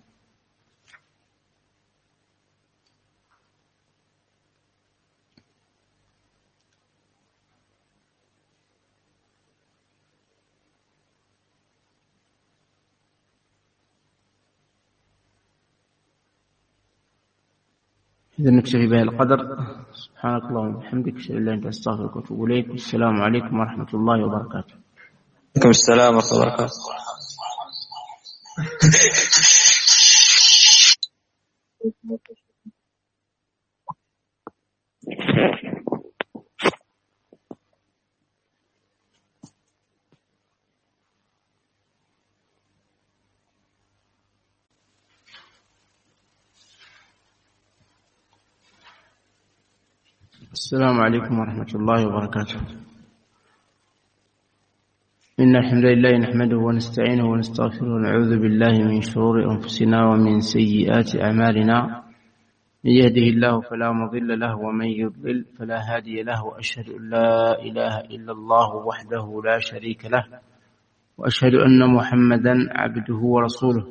إذا نكتفي بهذا القدر. سبحانك اللهم وبحمدك أشهد أن لا إله إلا أنت أستغفرك وأتوب إليك. والسلام عليكم ورحمة الله وبركاته. عليكم السلام ورحمة الله وبركاته. السلام عليكم ورحمة الله وبركاته. إن الحمد لله نحمده ونستعينه ونستغفره ونعوذ بالله من شرور أنفسنا ومن سيئات أعمالنا. من يهده الله فلا مضل له ومن يضلل فلا هادي له، وأشهد أن لا إله إلا الله وحده لا شريك له، وأشهد أن محمدا عبده ورسوله.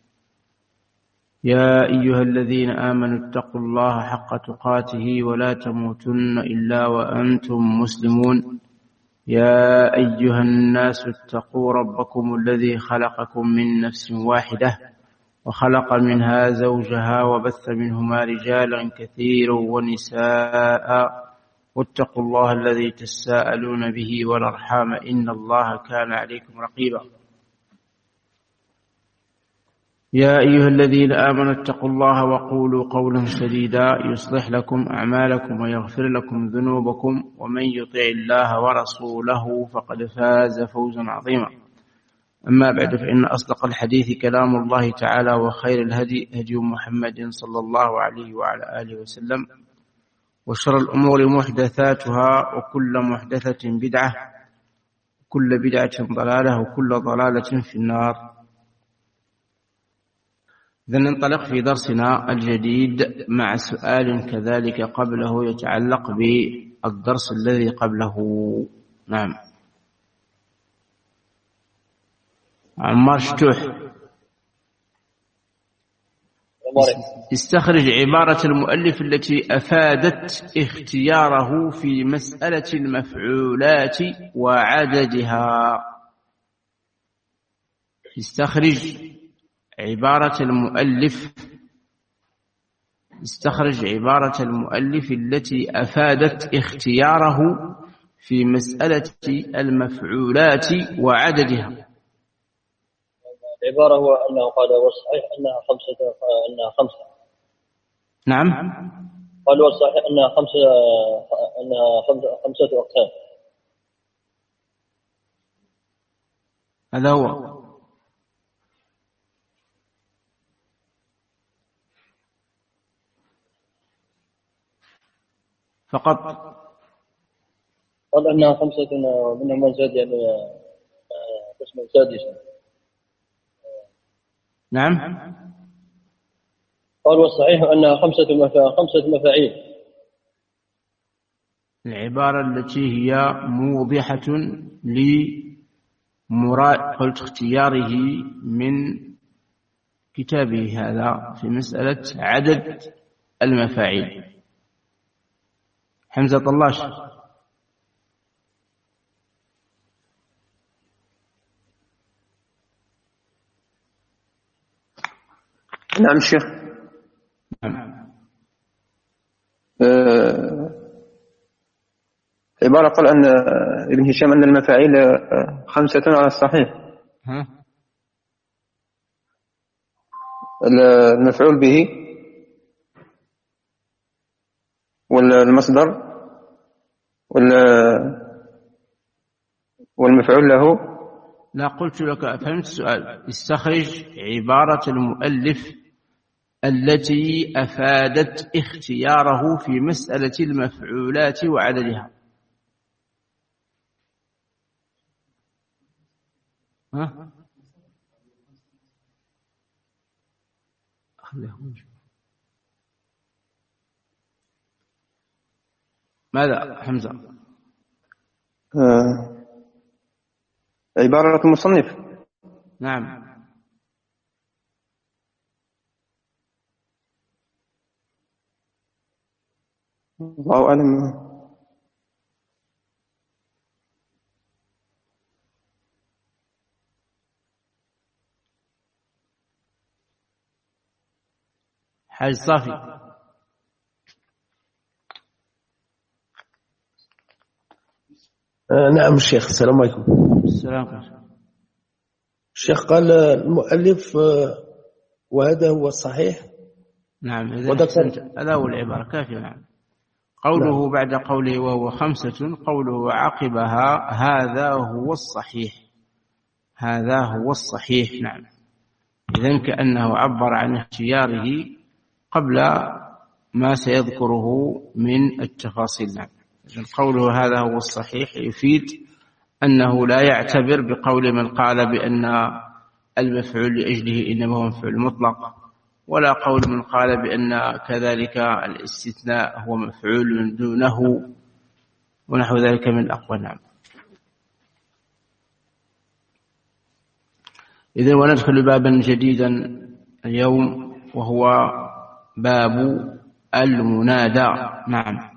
يا أيها الذين آمنوا اتقوا الله حق تقاته ولا تموتن إلا وأنتم مسلمون. يا أيها الناس اتقوا ربكم الذي خلقكم من نفس واحدة وخلق منها زوجها وبث منهما رجالا كثيرا ونساء، واتقوا الله الذي تساءلون به والأرحام إن الله كان عليكم رقيبا. يا أيها الذين آمنوا اتقوا الله وقولوا قولا سديدا يصلح لكم أعمالكم ويغفر لكم ذنوبكم، ومن يطع الله ورسوله فقد فاز فوزا عظيما. أما بعد، فإن أصدق الحديث كلام الله تعالى، وخير الهدي هدي محمد صلى الله عليه وعلى آله وسلم، وشر الأمور محدثاتها، وكل محدثة بدعة، وكل بدعة ضلالة، وكل ضلالة في النار. إذن ننطلق في درسنا الجديد مع سؤال كذلك قبله يتعلق بالدرس الذي قبله. نعم. عمار شتوح، استخرج عبارة المؤلف التي أفادت اختياره في مسألة المفعولات وعددها. استخرج عبارة المؤلف استخرج عبارة المؤلف التي أفادت اختياره في مسألة المفعولات وعددها. العبارة هو أنه قال والصحيح أنها خمسة أنها خمسة. نعم. قال والصحيح أنها خمسة أنها خمسة خمسة أقسام. هذا هو. فقط قال أنها خمسة ومنهم من زاد يعني قسم سادس. نعم. قال والصحيح أنها خمسة مفا... خمسة مفاعيل. العبارة التي هي موضحة لمراد قلت اختياره من كتابه هذا في مسألة عدد المفاعيل. حمزة طلاش. نعم شيخ. نعم. آه عبارة قال أن ابن هشام أن المفاعيل خمسة على الصحيح. ها؟ المفعول به والمصدر والمفعول له. لا، قلت لك فهمت السؤال. استخرج عبارة المؤلف التي أفادت اختياره في مسألة المفعولات وعددها. ها؟ ماذا حمزة؟ آه. عبارة المصنف. نعم. الله أعلم. حاج صافي. آه نعم الشيخ. السلام عليكم. السلام. الشيخ قال المؤلف وهذا هو الصحيح. نعم. هذا هو العبارة كافية. نعم. قوله نعم. بعد قوله وهو خمسة، قوله عقبها هذا هو الصحيح. هذا هو الصحيح. نعم. إذن كأنه عبر عن اختياره قبل ما سيذكره من التفاصيل. نعم. قوله هذا هو الصحيح يفيد أنه لا يعتبر بقول من قال بأن المفعول لأجله إنما هو مفعول مطلق، ولا قول من قال بأن كذلك الاستثناء هو مفعول دونه ونحو ذلك من الأقوال. نعم. إذن وندخل بابا جديدا اليوم وهو باب المنادى. نعم.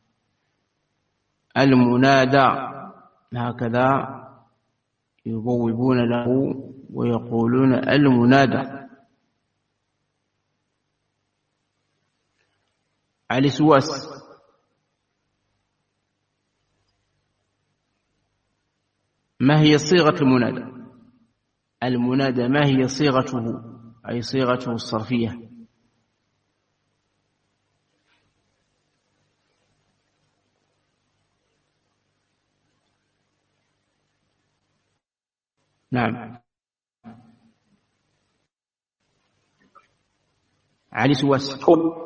المنادى هكذا يبوبون له ويقولون المنادى. علي سواس، ما هي صيغة المنادى؟ المنادى ما هي صيغته، أي صيغته الصرفية؟ نعم. علي سواس.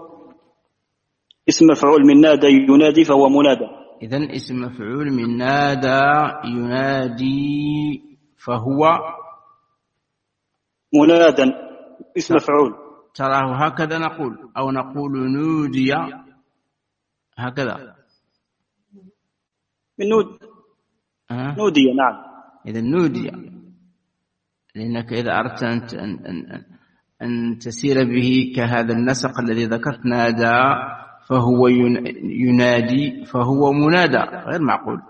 اسم مفعول من نادى ينادي فهو منادى. إذن اسم مفعول من نادى ينادي فهو منادى اسم مفعول. تراه هكذا نقول، أو نقول نودي هكذا من نود أه؟ نودي. نعم. إذن نودي، لأنك إذا أردت أن, أن, أن, أن تسير به كهذا النسق الذي ذكرت نادى فهو ينادي فهو منادى، غير معقول.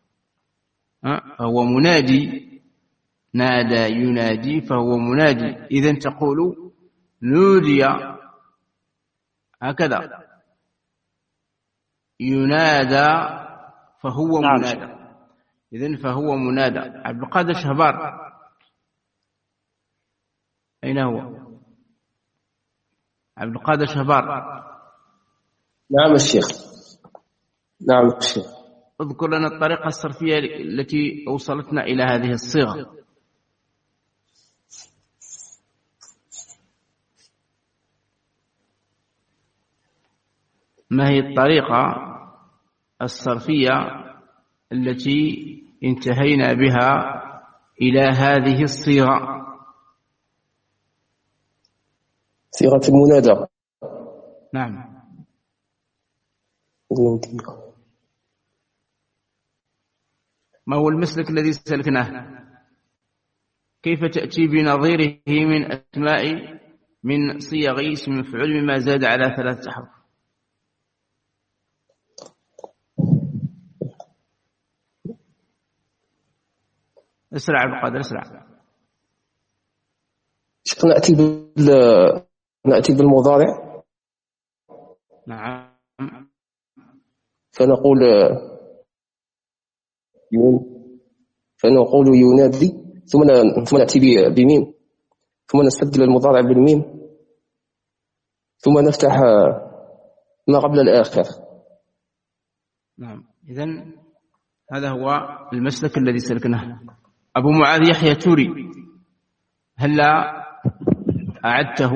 فهو منادي، نادى ينادي فهو منادي. إذن تقول نودي هكذا، ينادى فهو نعم. منادى. إذن فهو منادى. عبد القادر شهبار أين هو؟ عبد القادر شهبار. نعم الشيخ. نعم الشيخ. اذكر لنا الطريقة الصرفية التي أوصلتنا إلى هذه الصيغة. ما هي الطريقة الصرفية التي انتهينا بها إلى هذه الصيغة؟ صيغة المنادى. نعم. ما هو المسلك الذي سلكناه؟ كيف تأتي بنظيره من أسماء من صيغ اسم مفعول مما زاد على ثلاثة أحرف؟ اسرع عبد القادر اسرع. نأتي بال نأتي بالمضارع. نعم. فنقول يون فنقول ينادي، ثم ثم نأتي بميم، ثم نستبدل المضارع بالميم، ثم نفتح ما قبل الآخر. نعم. إذن هذا هو المسلك الذي سلكناه. أبو معاذ يحيى توري، هلا أعدته؟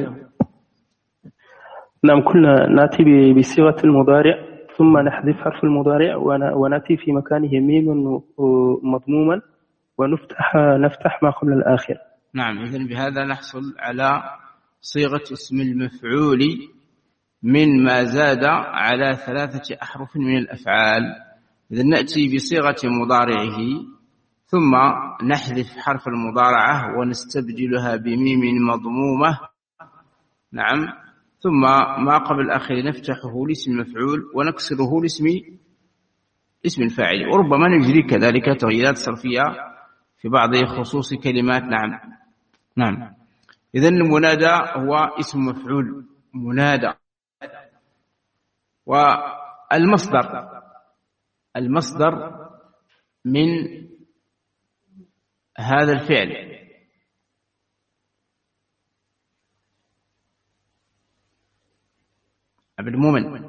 نعم. كنا نأتي بصيغة المضارع ثم نحذف حرف المضارع ونأتي في مكانه ميم مضموما ونفتح نفتح ما قبل الآخر. نعم. إذن بهذا نحصل على صيغة اسم المفعول من ما زاد على ثلاثة أحرف من الأفعال. إذن نأتي بصيغة مضارعه ثم نحذف حرف المضارعة ونستبدلها بميم مضمومة. نعم. ثم ما قبل الآخر نفتحه لاسم المفعول ونكسره لاسم اسم الفاعل، وربما نجري كذلك تغييرات صرفية في بعض خصوص كلمات. نعم. نعم. إذن المنادى هو اسم مفعول منادى. والمصدر المصدر من هذا الفعل عبد المؤمن،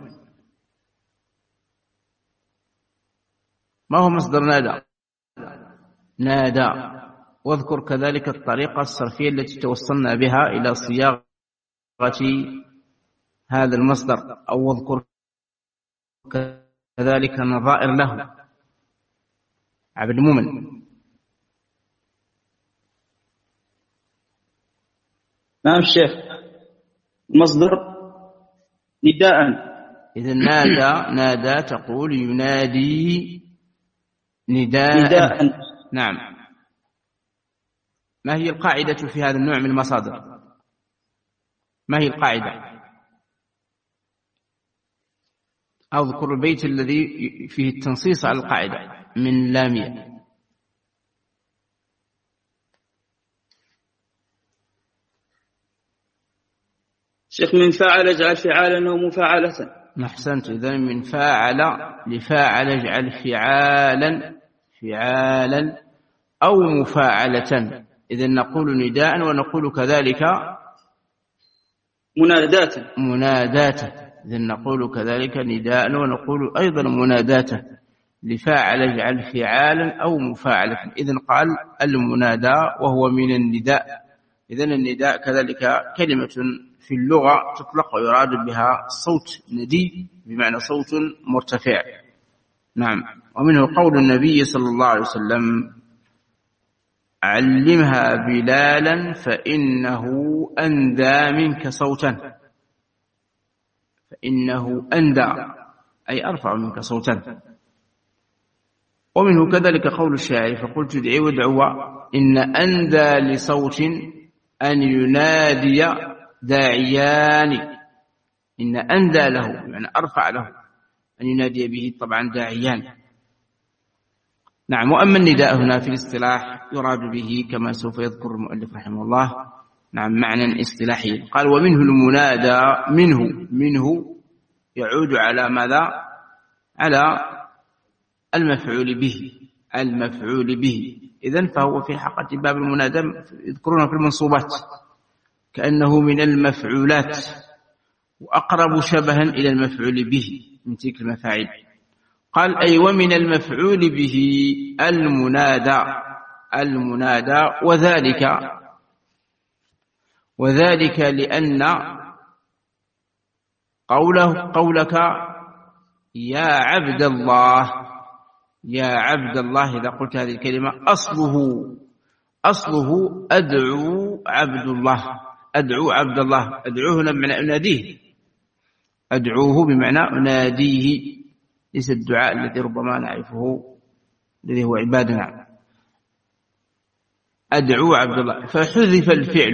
ما هو مصدر نادى؟ نادى. واذكر كذلك الطريقة الصرفية التي توصلنا بها إلى صياغة هذا المصدر أو اذكر كذلك النظائر له. عبد المؤمن. نعم الشيخ. مصدر نداء. إذا نادى نادى تقول ينادي نداء, نداء. نعم. ما هي القاعدة في هذا النوع من المصادر؟ ما هي القاعدة؟ أذكر البيت الذي فيه التنصيص على القاعدة من لامية. شيخ من فاعل اجعل فعالا ومفاعلة. أحسنت. إذن من فاعل لفاعل اجعل فعالا فعالا أو مفاعلة. إذن نقول نداء ونقول كذلك مناداة مناداة. إذن نقول كذلك نداء ونقول أيضا مناداة لفاعل اجعل فعالا أو مفاعلة. إذن قال المنادى وهو من النداء. إذن النداء كذلك كلمة في اللغة تطلق ويراد بها صوت ندي بمعنى صوت مرتفع. نعم. ومنه قول النبي صلى الله عليه وسلم علمها بلالا فإنه أندى منك صوتا. فإنه أندى أي أرفع منك صوتا. ومنه كذلك قول الشاعر فقلت ادعي وادعوا إن أندى لصوت أن ينادي داعيان. إن أندى له يعني أرفع له أن ينادي به طبعا داعيان. نعم. وأما النداء هنا في الاصطلاح يراد به كما سوف يذكر المؤلف رحمه الله نعم معنى اصطلاحي. قال ومنه المنادى. منه منه يعود على ماذا؟ على المفعول به. المفعول به. إذن فهو في حقيقة باب المنادى يذكرونه في المنصوبات كأنه من المفعولات وأقرب شبها إلى المفعول به من تلك المفاعيل. قال أي ومن المفعول به المنادى. المنادى وذلك وذلك لأن قوله قولك يا عبد الله يا عبد الله إذا قلت هذه الكلمة أصله أصله أدعو عبد الله. أدعو عبد الله. أدعوه بمعنى أناديه. أدعوه بمعنى أناديه ليس الدعاء الذي ربما نعرفه الذي هو عبادنا. أدعو عبد الله فحذف الفعل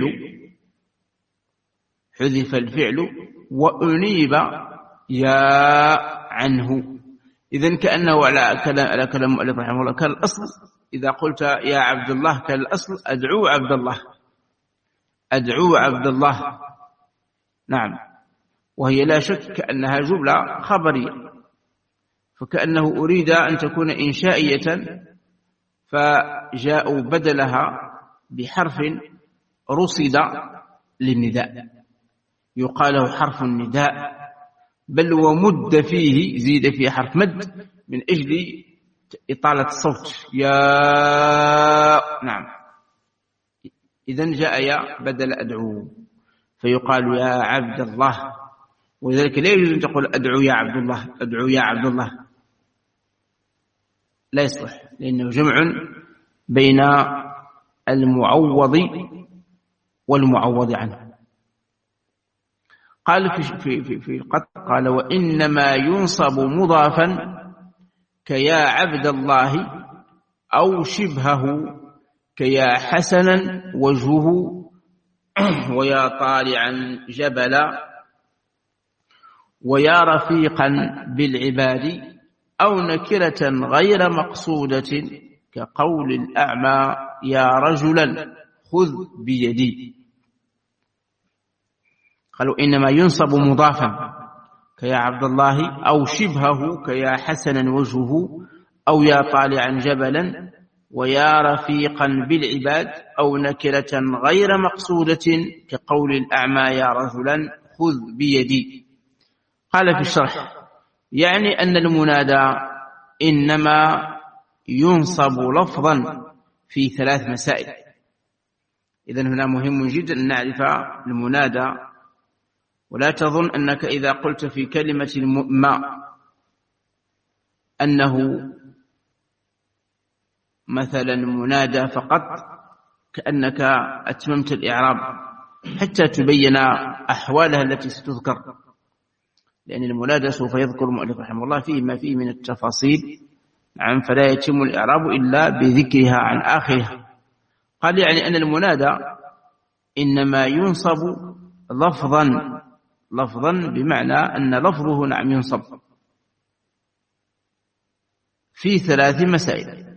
حذف الفعل وأنيب يا عنه. إذن كأنه على كلام على كلام المؤلف رحمه الله كان الأصل إذا قلت يا عبد الله كان الأصل أدعو عبد الله. أدعو عبد الله. نعم. وهي لا شك أنها جملة خبرية فكأنه أريد أن تكون إنشائية فجاءوا بدلها بحرف رصد للنداء يقال له حرف النداء بل ومد فيه زيد فيه حرف مد من أجل إطالة الصوت يا. نعم. إذن جاء يا بدل أدعو فيقال يا عبد الله. ولذلك لا يجوز أن تقول أدعو يا عبد الله أدعو يا عبد الله لا يصلح لأنه جمع بين المعوض والمعوض عنه. قال في في في, في القطع قال وإنما ينصب مضافا كيا عبد الله أو شبهه كيا حسنا وجهه ويا طالعا جبلا ويا رفيقا بالعباد أو نكرة غير مقصودة كقول الأعمى يا رجلا خذ بيدي. قالوا إنما ينصب مضافا كيا عبد الله أو شبهه كيا حسنا وجهه أو يا طالعا جبلا ويا رفيقا بالعباد أو نكرة غير مقصودة كقول الأعمى يا رجلا خذ بيدي. قال في الشرح يعني أن المنادى إنما ينصب لفظا في ثلاث مسائل. إذن هنا مهم جدا أن نعرف المنادى ولا تظن أنك إذا قلت في كلمة ما أنه مثلا منادى فقط كأنك أتممت الإعراب حتى تبين أحوالها التي ستذكر، لأن المنادى سوف يذكر المؤلف رحمه الله فيه ما فيه من التفاصيل، نعم، فلا يتم الإعراب إلا بذكرها عن آخرها. قال يعني أن المنادى إنما ينصب لفظا لفظا بمعنى أن لفظه نعم ينصب في ثلاث مسائل.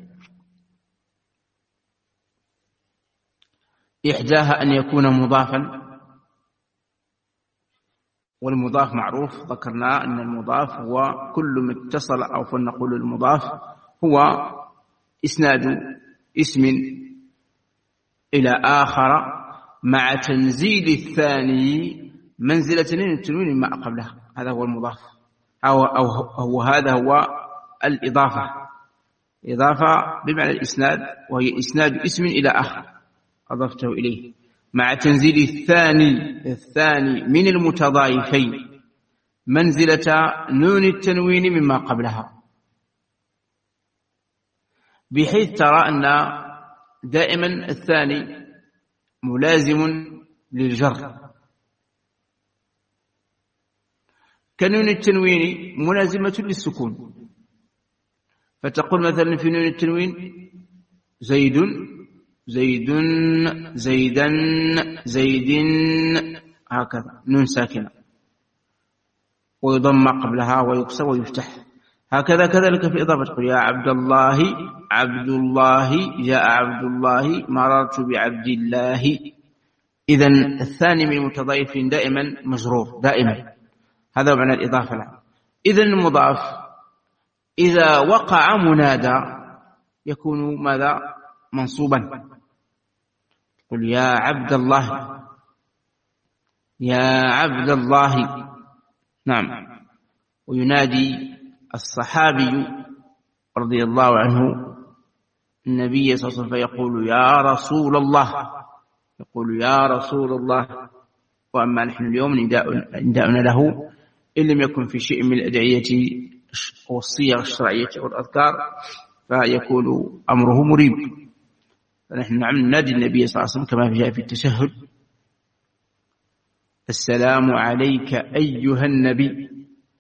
إحداها أن يكون مضافا، والمضاف معروف، ذكرنا أن المضاف هو كل ما اتصل، أو فلنقول المضاف هو إسناد اسم إلى آخر مع تنزيل الثاني منزلة التنوين ما قبلها، هذا هو المضاف، أو, أو هو هذا هو الإضافة. إضافة بمعنى الإسناد، وهي إسناد اسم إلى آخر أضفته إليه مع تنزيل الثاني الثاني من المتضايفين منزلة نون التنوين مما قبلها، بحيث ترى أن دائما الثاني ملازم للجر، كنون التنوين ملازمة للسكون، فتقول مثلا في نون التنوين زيد زيد زيدا زيد، هكذا نون ساكنة ويضم قبلها ويكسر ويفتح، هكذا كذلك في إضافة تقول يا عبد الله عبد الله جاء عبد الله مررت بعبد الله. إذن الثاني من المتضايف دائما مجرور دائما، هذا معنى الإضافة له. إذن المضاف إذا وقع منادى يكون ماذا؟ منصوبا. قل يا عبد الله يا عبد الله، نعم. وينادي الصحابي رضي الله عنه النبي صلى الله عليه وسلم فيقول يا رسول الله، يقول يا رسول الله. وأما نحن اليوم نداؤنا له إن لم يكن في شيء من الأدعية والصيغ الشرعية والأذكار فيكون أمره مريب. فنحن نعم ننادي النبي صلى الله عليه وسلم كما جاء في التشهد السلام عليك أيها النبي،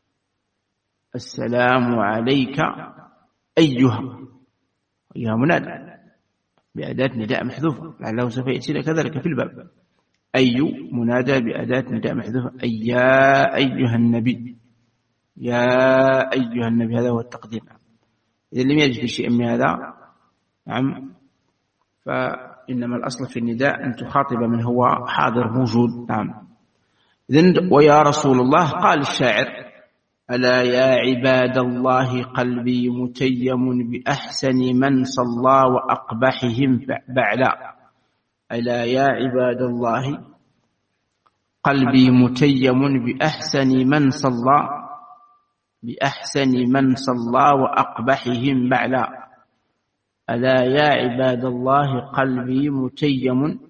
السلام عليك أيها، أيها منادى بأداة نداء محذوفة، لعله سوف يأتي كذلك في الباب. أي منادى بأداة نداء محذوفة، أي يا أيها النبي، يا أيها النبي، هذا هو التقدير. إذا لم يجد في شيء من هذا نعم فإنما الأصل في النداء أن تخاطب من هو حاضر موجود. نعم. إذن ويا رسول الله قال الشاعر ألا يا عباد الله قلبي متيم بأحسن من صلى وأقبحهم بعلا. ألا يا عباد الله قلبي متيم بأحسن من صلى بأحسن من صلى وأقبحهم بعلا. ألا يا عباد الله قلبي متيم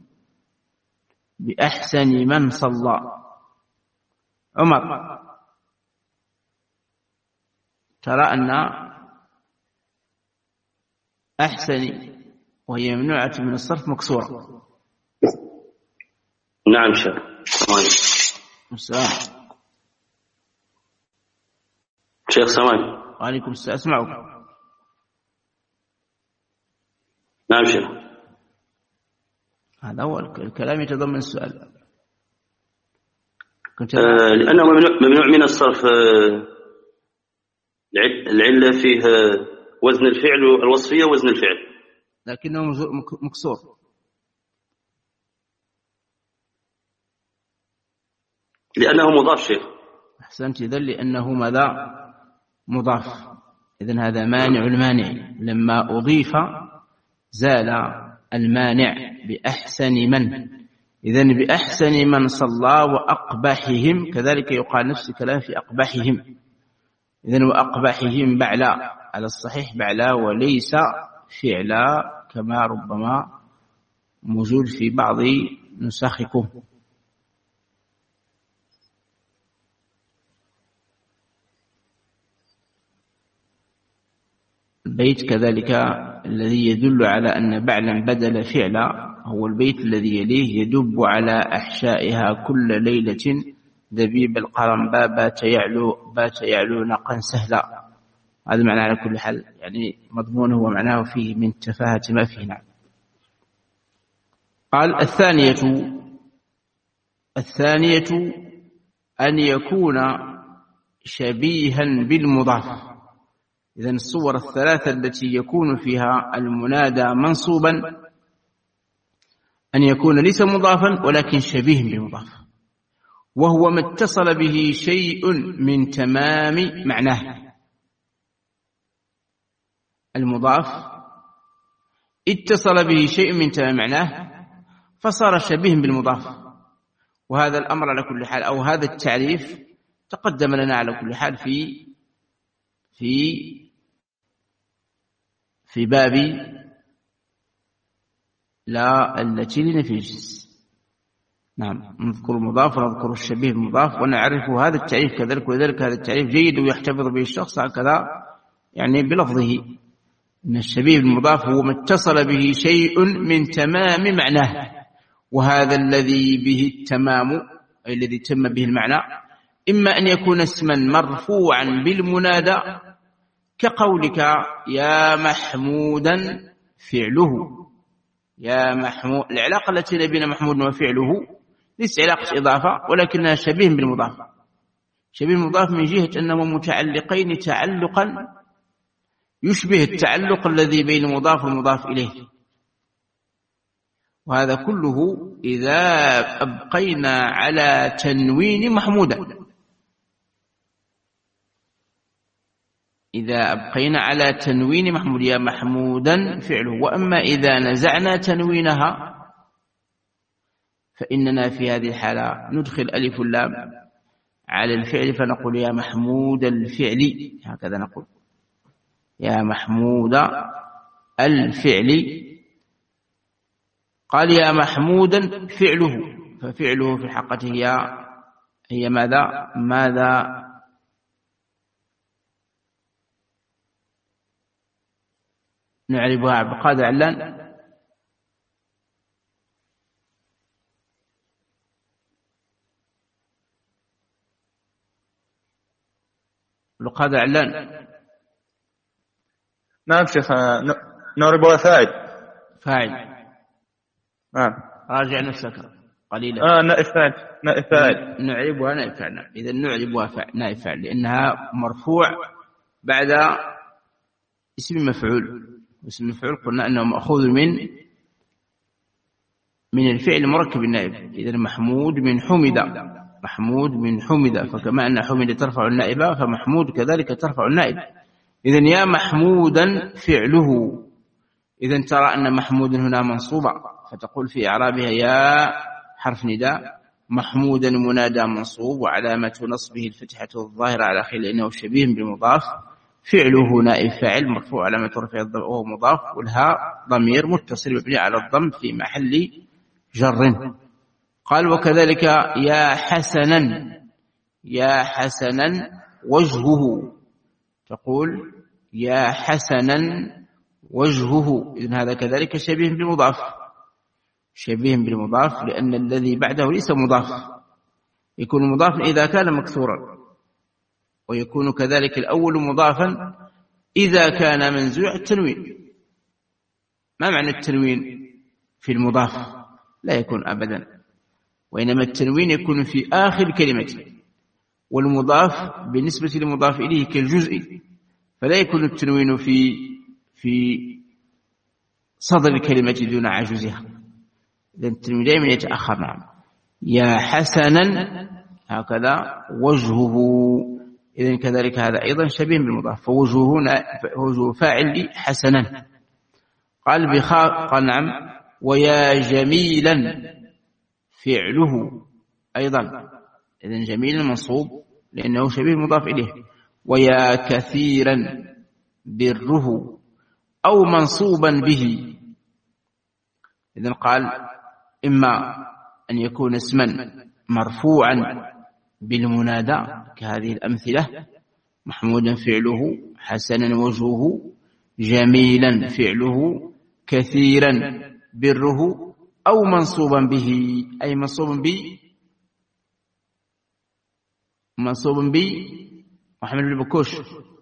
بأحسن من صلى. عمر ترى أن أحسن وهي ممنوعة من الصرف مكسورة. نعم شيخ. السلام شيخ سامعني. وعليكم السلام. أسمعك. نعم شيخ. هذا هو الكلام يتضمن السؤال. كنت آه لأنه ممنوع من الصرف. آه العلة فيه وزن الفعل والوصفية وزن الفعل، لكنه مكسور. لأنه مضاف شيخ. أحسنت. إذن لأنه ماذا؟ مضاف. إذن هذا مانع المانع، لما أضيف زال المانع بأحسن من. إذن بأحسن من صلى وأقبحهم، كذلك يقال نفس الكلام في أقبحهم. إذن وأقبحهم بعلا، على الصحيح بعلا وليس فعلا كما ربما موجود في بعض نسخكم. البيت كذلك الذي يدل على أن بعلا بدل فعلا هو البيت الذي يليه: يدب على أحشائها كل ليلة دبيب القرنباء بات يعلو بات يعلو نقا سهلا. هذا معناه على كل حال، يعني مضمونه ومعناه فيه من تفاهة ما فيه. نعم. قال: الثانية الثانية أن يكون شبيها بالمضاف. إذن الصور الثلاثة التي يكون فيها المنادى منصوبا أن يكون ليس مضافا ولكن شبيه بالمضاف، وهو ما اتصل به شيء من تمام معناه. المضاف اتصل به شيء من تمام معناه فصار شبيه بالمضاف. وهذا الأمر على كل حال، أو هذا التعريف تقدم لنا على كل حال في في في باب لا التي لنفي الجنس. نعم، نذكر المضاف ونذكر الشبيه بالمضاف ونعرف هذا التعريف كذلك، وذلك هذا التعريف جيد ويحتفظ به الشخص هكذا يعني بلفظه، إن الشبيه بالمضاف هو ما اتصل به شيء من تمام معناه، وهذا الذي به التمام أي الذي تم به المعنى إما أن يكون اسما مرفوعا بالمنادى كقولك يا محمودا فعله. يا محمود، العلاقة التي بين محمود وفعله ليس علاقة إضافة ولكنها شبيه بالمضاف. شبيه بالمضاف من جهة أنهما متعلقين تعلقا يشبه التعلق الذي بين المضاف والمضاف إليه. وهذا كله إذا أبقينا على تنوين محمودا، إذا أبقينا على تنوين محمود يا محمودا فعله. وأما إذا نزعنا تنوينها فإننا في هذه الحالة ندخل ألف اللام على الفعل فنقول يا محمود الفعل، هكذا نقول يا محمود الفعل. قال يا محمودا فعله، ففعله في الحقيقة هي هي ماذا ماذا نعربها عبد القادر علان؟ عبد القادر علان. نعم شيخ، نعربها فاعل. فاعل. نعم. راجع نفسك قليلا. آه نائب فاعل. نائب فاعل. نعربها نائب فاعل. إذا نعربها فاعل نائب فاعل لأنها مرفوع بعد اسم مفعول. اسم المفعول قلنا أنه مأخوذ من من الفعل مركب النائب. إذا محمود من حمد، محمود من حمد، فكما أن حمد ترفع النائب فمحمود كذلك ترفع النائب. إذا يا محمودا فعله. إذا ترى أن محمودا هنا منصوبة فتقول في إعرابها يا حرف نداء محمودا منادى منصوب وعلامة نصبه الفتحة الظاهرة على آخره لأنه شبيه بالمضاف، فعله نائب فاعل مرفوع علامة رفعه الضم وهو مضاف، والهاء ضمير متصل مبني على الضم في محل جر. قال وكذلك يا حسنا، يا حسنا وجهه، تقول يا حسنا وجهه. إذن هذا كذلك شبيه بالمضاف، شبيه بالمضاف لأن الذي بعده ليس مضاف. يكون مضافا إذا كان مكسورا، ويكون كذلك الأول مضافا إذا كان منزوع التنوين. ما معنى التنوين في المضاف؟ لا يكون أبدا، وإنما التنوين يكون في آخر كلمة، والمضاف بالنسبة للمضاف إليه كالجزء، فلا يكون التنوين في في صدر الكلمة دون عجزها. إذن التنوين دائما يتأخر. نعم يا حسنا هكذا وجهه. إذن كذلك هذا أيضا شبيه بالمضاف، فوجهه وجه فاعل حسنا. قال بخاء، قال نعم ويا جميلا فعله أيضا. إذن جميلا منصوب لأنه شبيه مضاف إليه. ويا كثيرا بره أو منصوبا به. إذن قال إما أن يكون اسما مرفوعا بالمنادى كهذه الأمثلة محمودا فعله حسنا وجهه جميلا فعله، كثيرا بره، أو منصوبا به، أي منصوبا ب منصوبا ب محمد بن بكوش،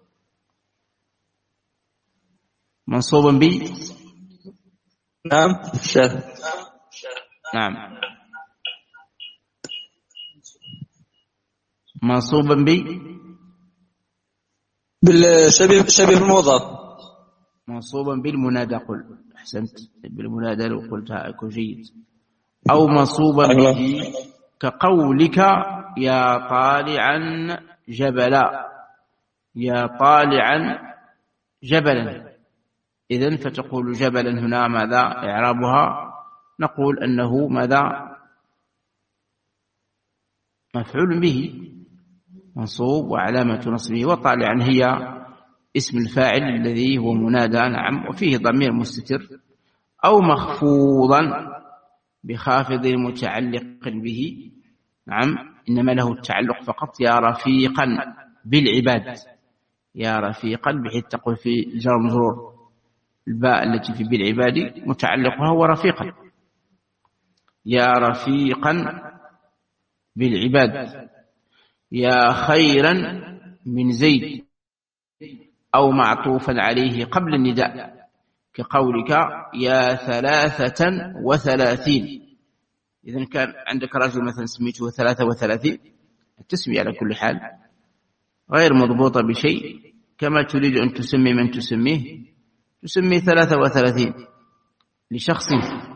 منصوبا ب نعم شيخ. نعم منصوبا ب بالشبيه شبيه المضاف، منصوبا بالمنادى. قل أحسنت، بالمنادى لو قلتها أكون جيد. أو منصوبا به كقولك يا طالعا جبلا، يا طالعا جبلا. إذن فتقول جبلا هنا ماذا إعرابها؟ نقول أنه ماذا؟ مفعول به منصوب وعلامة نصبه، وطالعا هي اسم الفاعل الذي هو منادى. نعم، وفيه ضمير مستتر. أو مخفوضا بخافض متعلق به، نعم إنما له التعلق فقط. يا رفيقا بالعباد، يا رفيقا بحيث تقول في الجر مجرور الباء التي في بالعباد متعلقها هو رفيقا، يا رفيقا بالعباد. يا خيرا من زيد، أو معطوفا عليه قبل النداء كقولك يا ثلاثة وثلاثين. إذن كان عندك رجل مثلا سميته ثلاثة وثلاثين، التسمية على كل حال غير مضبوطة بشيء، كما تريد أن تسمي من تسميه تسمي ثلاثة وثلاثين لشخص،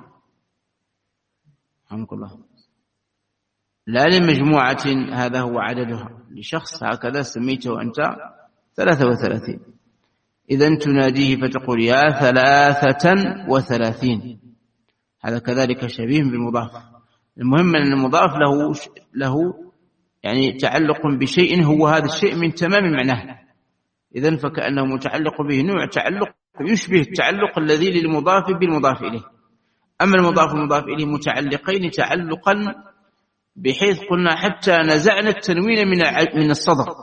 رحمك الله، لا لمجموعة هذا هو عددها، لشخص هكذا سميته أنت ثلاثة وثلاثين. إذن تناديه فتقول يا ثلاثة وثلاثين، هذا كذلك شبيه بالمضاف. المهم أن المضاف له له يعني تعلق بشيء هو هذا الشيء من تمام معناه، إذن فكأنه متعلق به نوع تعلق يشبه التعلق الذي للمضاف بالمضاف إليه. أما المضاف والمضاف إليه متعلقين تعلقا بحيث قلنا حتى نزعنا التنوين من من الصدر،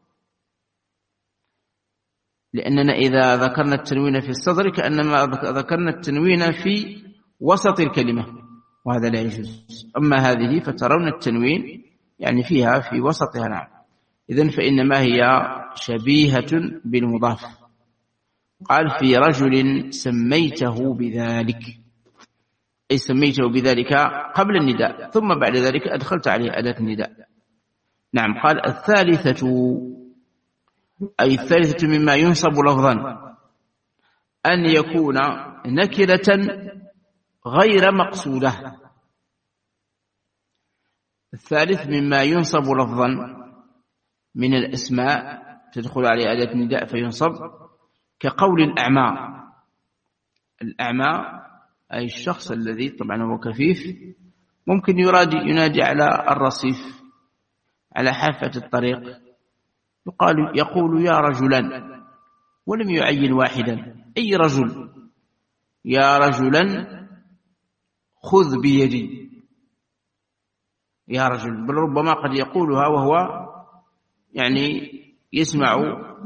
لأننا إذا ذكرنا التنوين في الصدر كأنما ذكرنا التنوين في وسط الكلمة، وهذا لا يجوز. أما هذه فترون التنوين يعني فيها في وسطها. نعم، إذن فإنما هي شبيهة بالمضاف. قال في رجل سميته بذلك، أي سميته بذلك قبل النداء، ثم بعد ذلك أدخلت عليه أداة النداء. نعم. قال الثالثة، أي الثالثة مما ينصب لفظا أن يكون نكرة غير مقصودة. الثالث مما ينصب لفظا من الأسماء تدخل عليه أداة النداء فينصب، كقول الأعمى. الأعمى أي الشخص الذي طبعا هو كفيف، ممكن يرادي ينادي على الرصيف على حافة الطريق، يقال يقول يا رجلا ولم يعين واحدا، أي رجل، يا رجلا خذ بيدي، يا رجل. بل ربما قد يقولها وهو يعني يسمع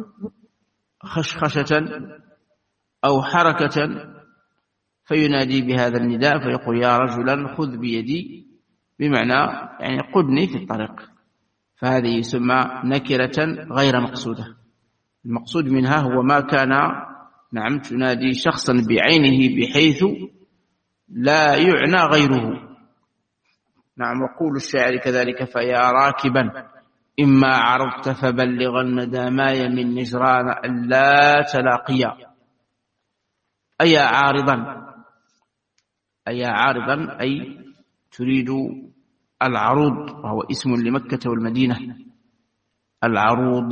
خشخشة أو حركة فينادي بهذا النداء فيقول يا رجلا خذ بيدي، بمعنى يعني قدني في الطريق. فهذه يسمى نكرة غير مقصودة. المقصود منها هو ما كان نعم تنادي شخصا بعينه بحيث لا يعنى غيره. نعم. وقول الشاعر كذلك فيا راكبا إما عرضت فبلغن داماي من نجران ألا تلاقيا، أي عارضا، أي عارضا أي تريد العروض، وهو اسم لمكة والمدينة. العروض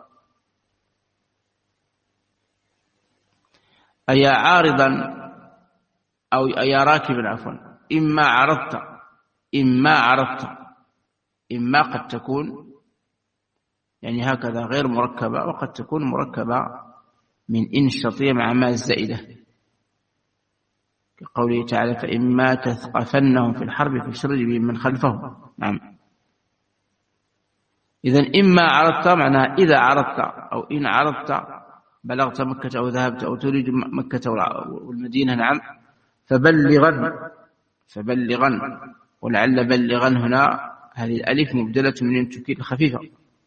أي عارضا أو أي راكبا عفوا. إما عرضت، إما عرضت، إما قد تكون يعني هكذا غير مركبة، وقد تكون مركبة من إن الشرطية مع ما الزائدة، كقوله تعالى فإما تثقفنهم في الحرب فاشرد بهم من خلفهم. نعم. إذن إما عرضت معناها إذا عرضت أو إن عرضت بلغت مكة أو ذهبت أو تريد مكة والمدينة، نعم، فبلغن فبلغن ولعل بلغن هنا هذه الألف مبدلة من التوكيد الخفيفة.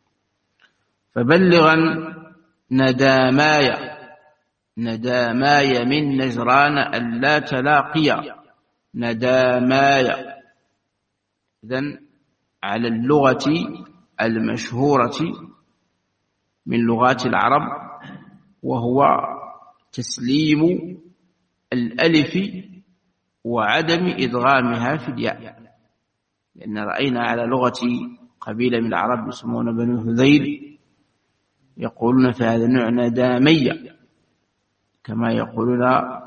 فبلغن نداماي نداماي من نجران ألا تلاقيا نداماي. إذن على اللغة المشهورة من لغات العرب، وهو تسليم الألف وعدم إدغامها في الياء، لأن رأينا على لغة قبيلة من العرب يسمون بنو هذيل يقولون في هذا النوع ندامية، كما يقولون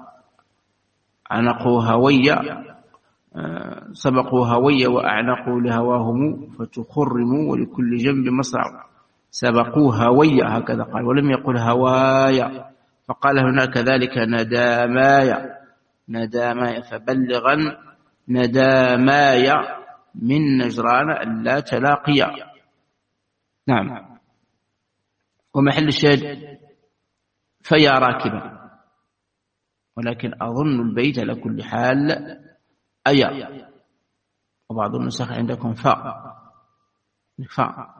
عنقوا هوية سبقوا هوية وأعنقوا لهواهم فتخرموا ولكل جنب مصرع سبقوا هوية، هكذا قال، ولم يقل هوايا، فقال هنا كذلك ندامايا ندامايا. فبلغن ندامايا من نجران ألا تلاقيا. نعم. ومحل الشاهد فيا راكبا، ولكن أظن البيت على كل حال أيا، وبعض النسخ عندكم فاء فاء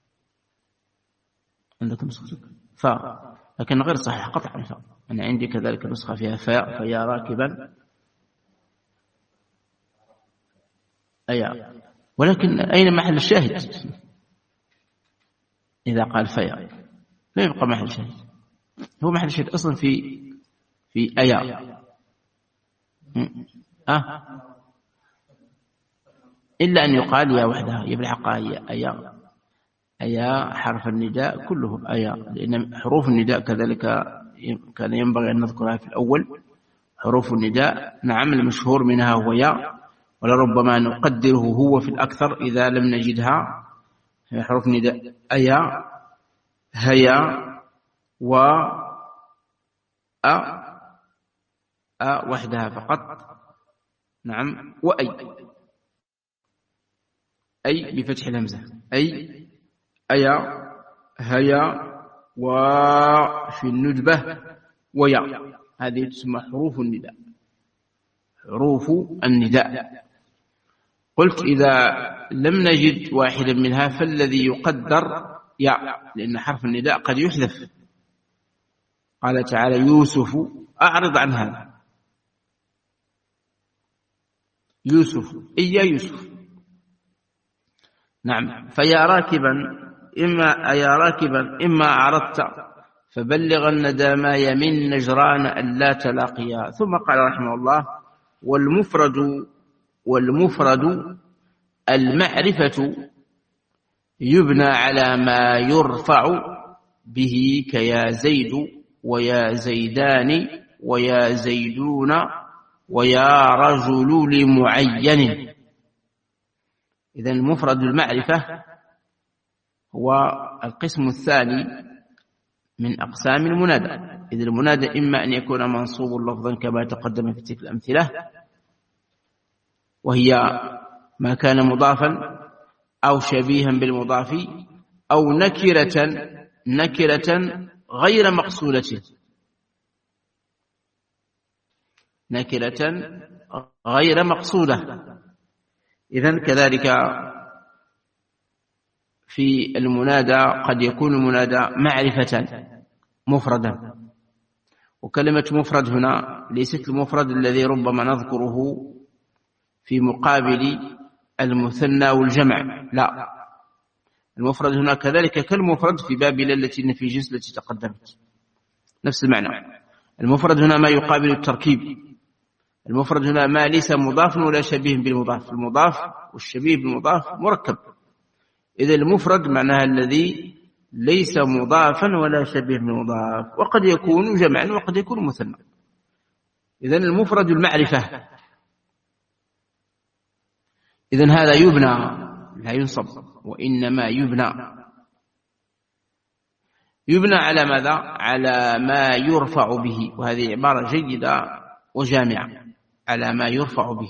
عندكم نسخة فاء، لكن غير صحيح قطعا فاء. أنا عندي كذلك نسخة فيها فاء فيا راكبا أيا، ولكن أين محل الشاهد إذا قال فيا؟ لا يبقى محل شاهد، هو محل الشاهد أصلا في في أيا أه؟ إلا أن يقال يا وحدها، يبلحق أيا أيا أيا حرف النداء كله أيا، لأن حروف النداء كذلك كان ينبغي أن نذكرها في الأول. حروف النداء نعم المشهور منها هو يا، ولربما نقدره هو في الأكثر إذا لم نجدها. حروف النداء أيا هيا و أ أ وحدها فقط، نعم، وأي أي بفتح الهمزة أي أيا هيا، وفي الندبة ويا، هذه تسمى حروف النداء حروف النداء. قلت إذا لم نجد واحدا منها فالذي يقدر يا، لأن حرف النداء قد يحذف. قال تعالى يوسف، أعرض عن هذا، يوسف إيا يوسف، نعم. فيا راكبا إما أيا راكبا إما أعرضت فبلغ النداماي من نجران ألا تلاقيا. ثم قال رحمه الله والمفرد والمفرد المعرفة يبنى على ما يرفع به كيا زيد ويا زيدان ويا زيدون ويا رجل لمعين. إذن المفرد المعرفة هو القسم الثاني من أقسام المنادى. إذن المنادى إما أن يكون منصوب لفظا كما تقدم في تلك الأمثلة، وهي ما كان مضافا أو شبيها بالمضاف أو نكرة نكرة غير مقصودة نكرة غير مقصودة. إذن كذلك في المنادى قد يكون المنادى معرفة مفردا، وكلمة مفرد هنا ليست المفرد الذي ربما نذكره في مقابل المثنى والجمع، لا، المفرد هنا كذلك كالمفرد في باب التي النفي جنس التي تقدمت، نفس المعنى. المفرد هنا ما يقابل التركيب، المفرد هنا ما ليس مضاف ولا شبيه بالمضاف، المضاف والشبيه بالمضاف مركب. إذا المفرد معناها الذي ليس مضافا ولا شبيه بالمضاف، وقد يكون جمعا وقد يكون مثنى. إذا المفرد المعرفة، إذن هذا يبنى لا ينصب، وإنما يبنى يبنى على ماذا؟ على ما يرفع به، وهذه عبارة جيدة وجامعة، على ما يرفع به،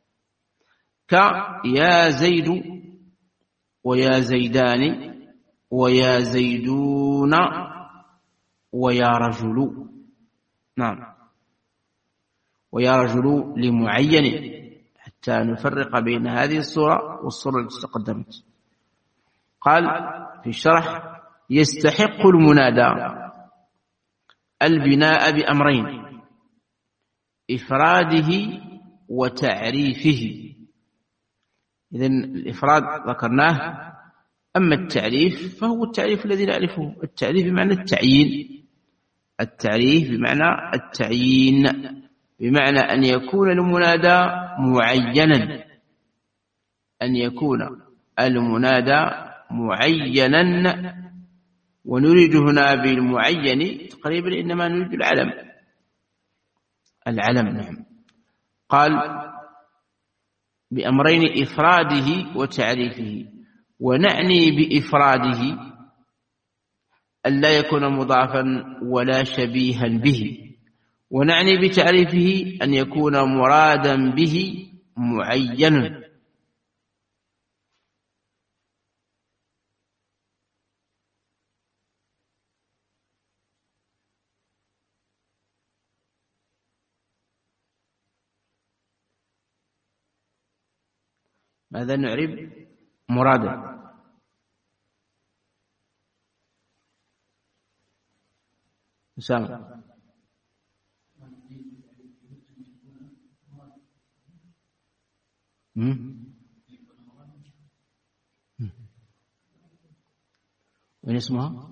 كيا زيد ويا زيدان ويا زيدون ويا رجل. نعم، ويا رجل لمعين، حتى نفرق بين هذه الصورة والصورة التي تقدمت. قال في الشرح: يستحق المنادى البناء بأمرين: إفراده وتعريفه. إذن الإفراد ذكرناه، أما التعريف فهو التعريف الذي نعرفه. التعريف بمعنى التعيين، التعريف بمعنى التعيين، بمعنى أن يكون المنادى معينا، أن يكون المنادى معينا. ونريد هنا بالمعين تقريبا إنما نريد العلم، العلم. نعم. قال بأمرين: إفراده وتعريفه. ونعني بإفراده ألا يكون مضافا ولا شبيها به، ونعني بتعريفه أن يكون مرادا به معين. ماذا نعرب مرادا؟ أسامة. وين اسمها؟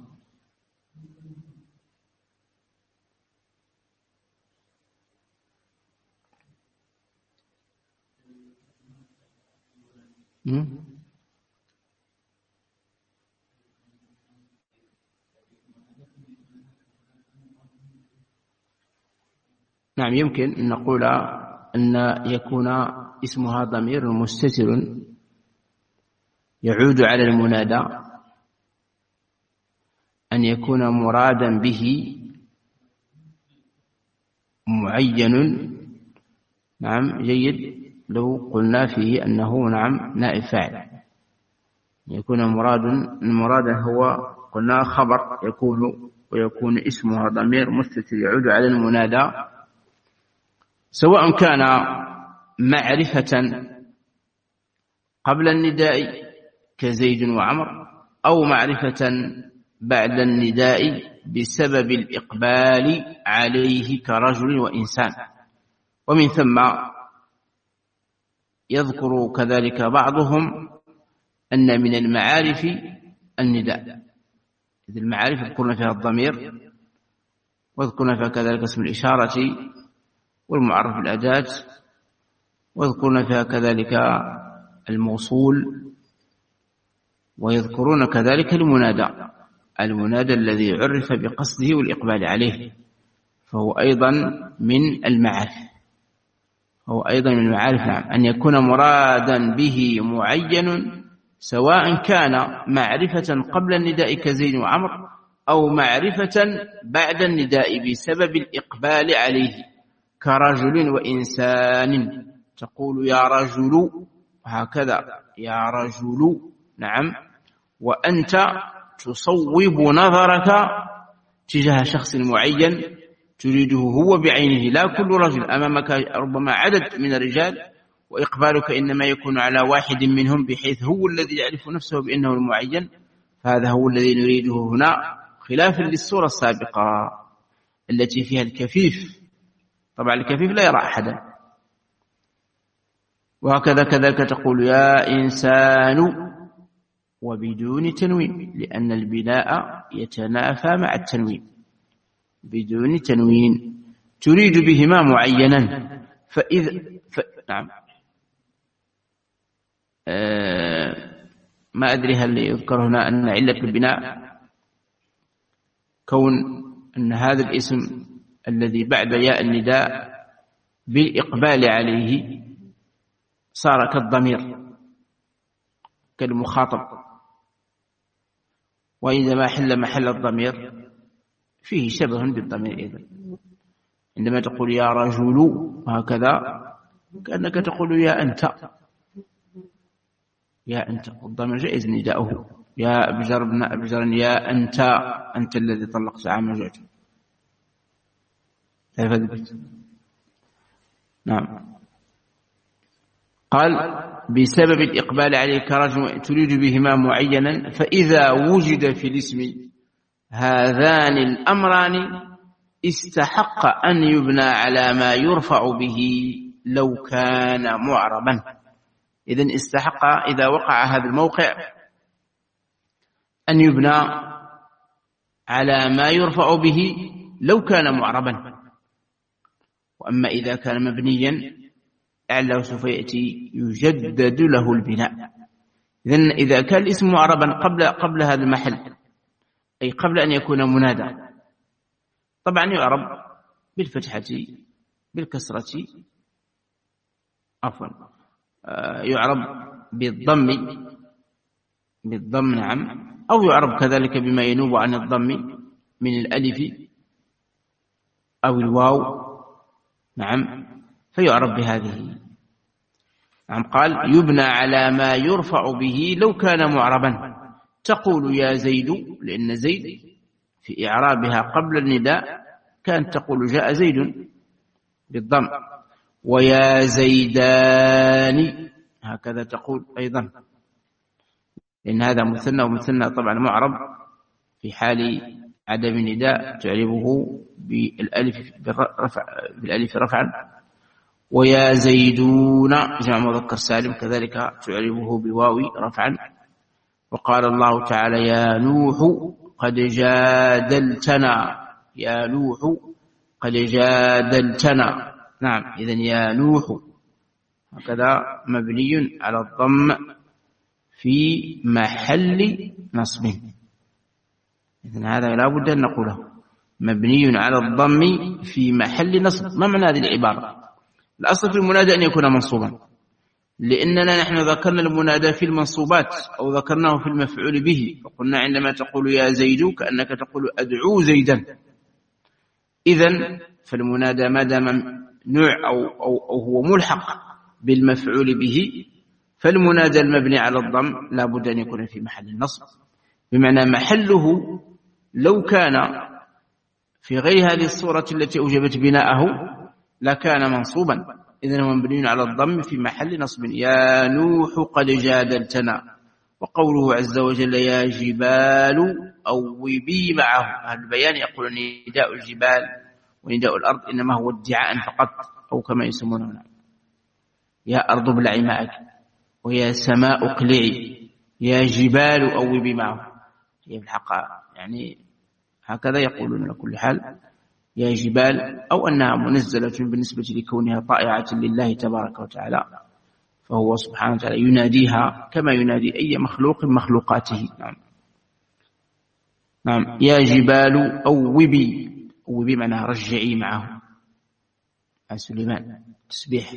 نعم، يمكن أن نقول أن يكون اسمها ضمير مستتر يعود على المنادى، أن يكون مرادا به معين. نعم، جيد. لو قلنا فيه أنه نعم نائب فاعل، يكون مراد المراد هو قلنا خبر يكون، ويكون اسمها ضمير مستتر يعود على المنادى، سواء كان معرفة قبل النداء كزيد وعمر، أو معرفة بعد النداء بسبب الإقبال عليه كرجل وإنسان. ومن ثم يذكر كذلك بعضهم أن من المعارف النداء، إذ المعارف يذكرون فيها الضمير، ويذكرون فيها كذلك اسم الإشارة والمعرف بالأداة، ويذكرون فيها كذلك الموصول، ويذكرون كذلك المنادى، المنادى الذي عرف بقصده والإقبال عليه، فهو أيضا من المعارف، هو أيضا من المعارف. نعم، أن يكون مرادا به معين، سواء كان معرفة قبل النداء كزيد وعمر، أو معرفة بعد النداء بسبب الإقبال عليه كرجل وإنسان. تقول يا رجل، هكذا يا رجل. نعم، وأنت تصوب نظرك تجاه شخص معين تريده هو بعينه، لا كل رجل. أمامك ربما عدد من الرجال، وإقبالك إنما يكون على واحد منهم، بحيث هو الذي يعرف نفسه بأنه المعين. هذا هو الذي نريده هنا، خلافا للصورة السابقة التي فيها الكفيف. طبعا الكفيف لا يرى أحدا. وهكذا كذلك تقول يا إنسان وبدون تنوين، لأن البناء يتنافى مع التنوين. بدون تنوين تريد بهما معينا. فإذا ف... نعم آه... ما أدري هل يذكر هنا أن علة البناء كون أن هذا الاسم الذي بعد ياء النداء بالإقبال عليه صار كالضمير كالمخاطب، وإذا ما حل محل الضمير فيه شبه بالضمير. إذن عندما تقول يا رجل هكذا كأنك تقول يا أنت، يا أنت، والضمير جائز نداؤه. يا أبجر ابن أبجر، يا أنت، أنت الذي طلقت عام زوجتك. نعم. قال بسبب الإقبال عليه كرجل تريد بهما معينا، فإذا وجد في الاسم هذان الأمران استحق أن يبنى على ما يرفع به لو كان معربا. إذن استحق إذا وقع هذا الموقع أن يبنى على ما يرفع به لو كان معربا. وأما إذا كان مبنيا لعله سوف يأتي يجدد له البناء. إذن إذا كان الاسم معربا قبل قبل هذا المحل، أي قبل أن يكون منادى، طبعا يعرب بالفتحة بالكسرة عفوا يعرب بالضم بالضم نعم، أو يعرب كذلك بما ينوب عن الضم من الألف أو الواو نعم، فيعرب بهذه. نعم. قال يبنى على ما يرفع به لو كان معربا. تقول يا زيد، لأن زيد في إعرابها قبل النداء كانت تقول جاء زيد بالضم، ويا زيدان هكذا تقول أيضا، لأن هذا مثنى، ومثنى طبعا معرب في حال عدم النداء تعربه بالألف رفع بالألف رفعا. ويا زيدون جمع مذكر سالم كذلك تعربه بالواو رفعا. وقال الله تعالى يا نوح قد جادلتنا، يا نوح قد جادلتنا. نعم. إذن يا نوح هكذا مبني على الضم في محل نصب. إذن هذا لا بد أن نقوله، مبني على الضم في محل نصب. ما معنى هذه العبارة؟ الأصل في المنادى أن يكون منصوبا، لأننا نحن ذكرنا المنادى في المنصوبات أو ذكرناه في المفعول به، فقلنا عندما تقول يا زيد كأنك تقول أدعو زيدا. إذن فالمنادى ما دام نوع أو, أو, أو هو ملحق بالمفعول به، فالمنادى المبني على الضم لا بد أن يكون في محل النصب، بمعنى محله لو كان في غير هذه الصورة التي أوجبت بناءه لكان منصوبا. إذن هو مبني على الضم في محل نصب. يا نوح قد جادلتنا. وقوله عز وجل يا جبال أوبي معه، أهل البيان يقول نداء الجبال ونداء الأرض إنما هو ادعاء فقط، أو كما يسمونه هنا يا أرض ابلعي معك، ويا سماء اقلعي، يا جبال أوبي معه. هي في الحق يعني هكذا يقولون على كل حال يا جبال، أو أنها منزلة بالنسبة لكونها طائعة لله تبارك وتعالى، فهو سبحانه وتعالى يناديها كما ينادي أي مخلوق من مخلوقاته. نعم. نعم. يا جبال أوبي، أوبي معناها رجعي معه. سليمان تسبيح.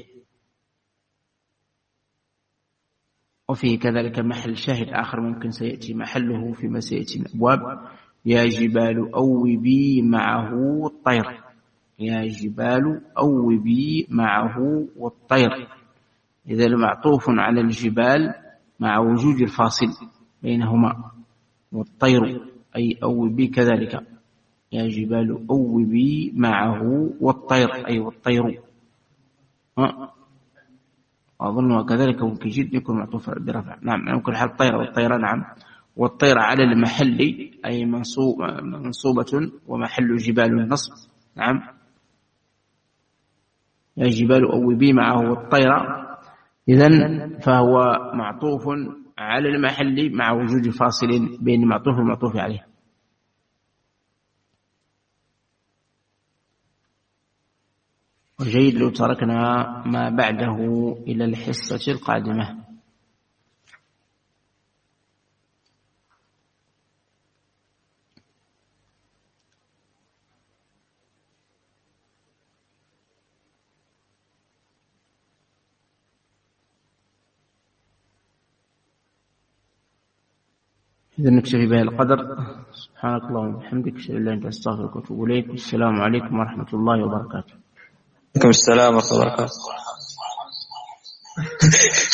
وفيه كذلك محل شاهد آخر ممكن سيأتي محله فيما سيأتي من أبواب. يا جبال أوبي معه الطير، يا جبال أوبي معه والطير. إذا المعطوف على الجبال مع وجود الفاصل بينهما، والطير أي أوبي كذلك. يا جبال أوبي معه والطير أي والطير. أظن كذلك ممكن جدا يكون معطوف برفع. نعم. ممكن حال الطير والطيرة. نعم. والطير على المحل أي منصوب منصوبة ومحل جبال النصب. نعم. يا جبال أوبي معه والطير. إذن فهو معطوف على المحل مع وجود فاصل بين المعطوف والمعطوف عليه. وجيد لو تركنا ما بعده إلى الحصة القادمة. إذا نكتفي بهذا القدر. سبحانك اللهم وبحمدك أشهد أن لا إله إلا أنت أستغفرك وأتوب إليك. السلام عليكم ورحمة الله وبركاته. عليكم السلام ورحمة الله وبركاته.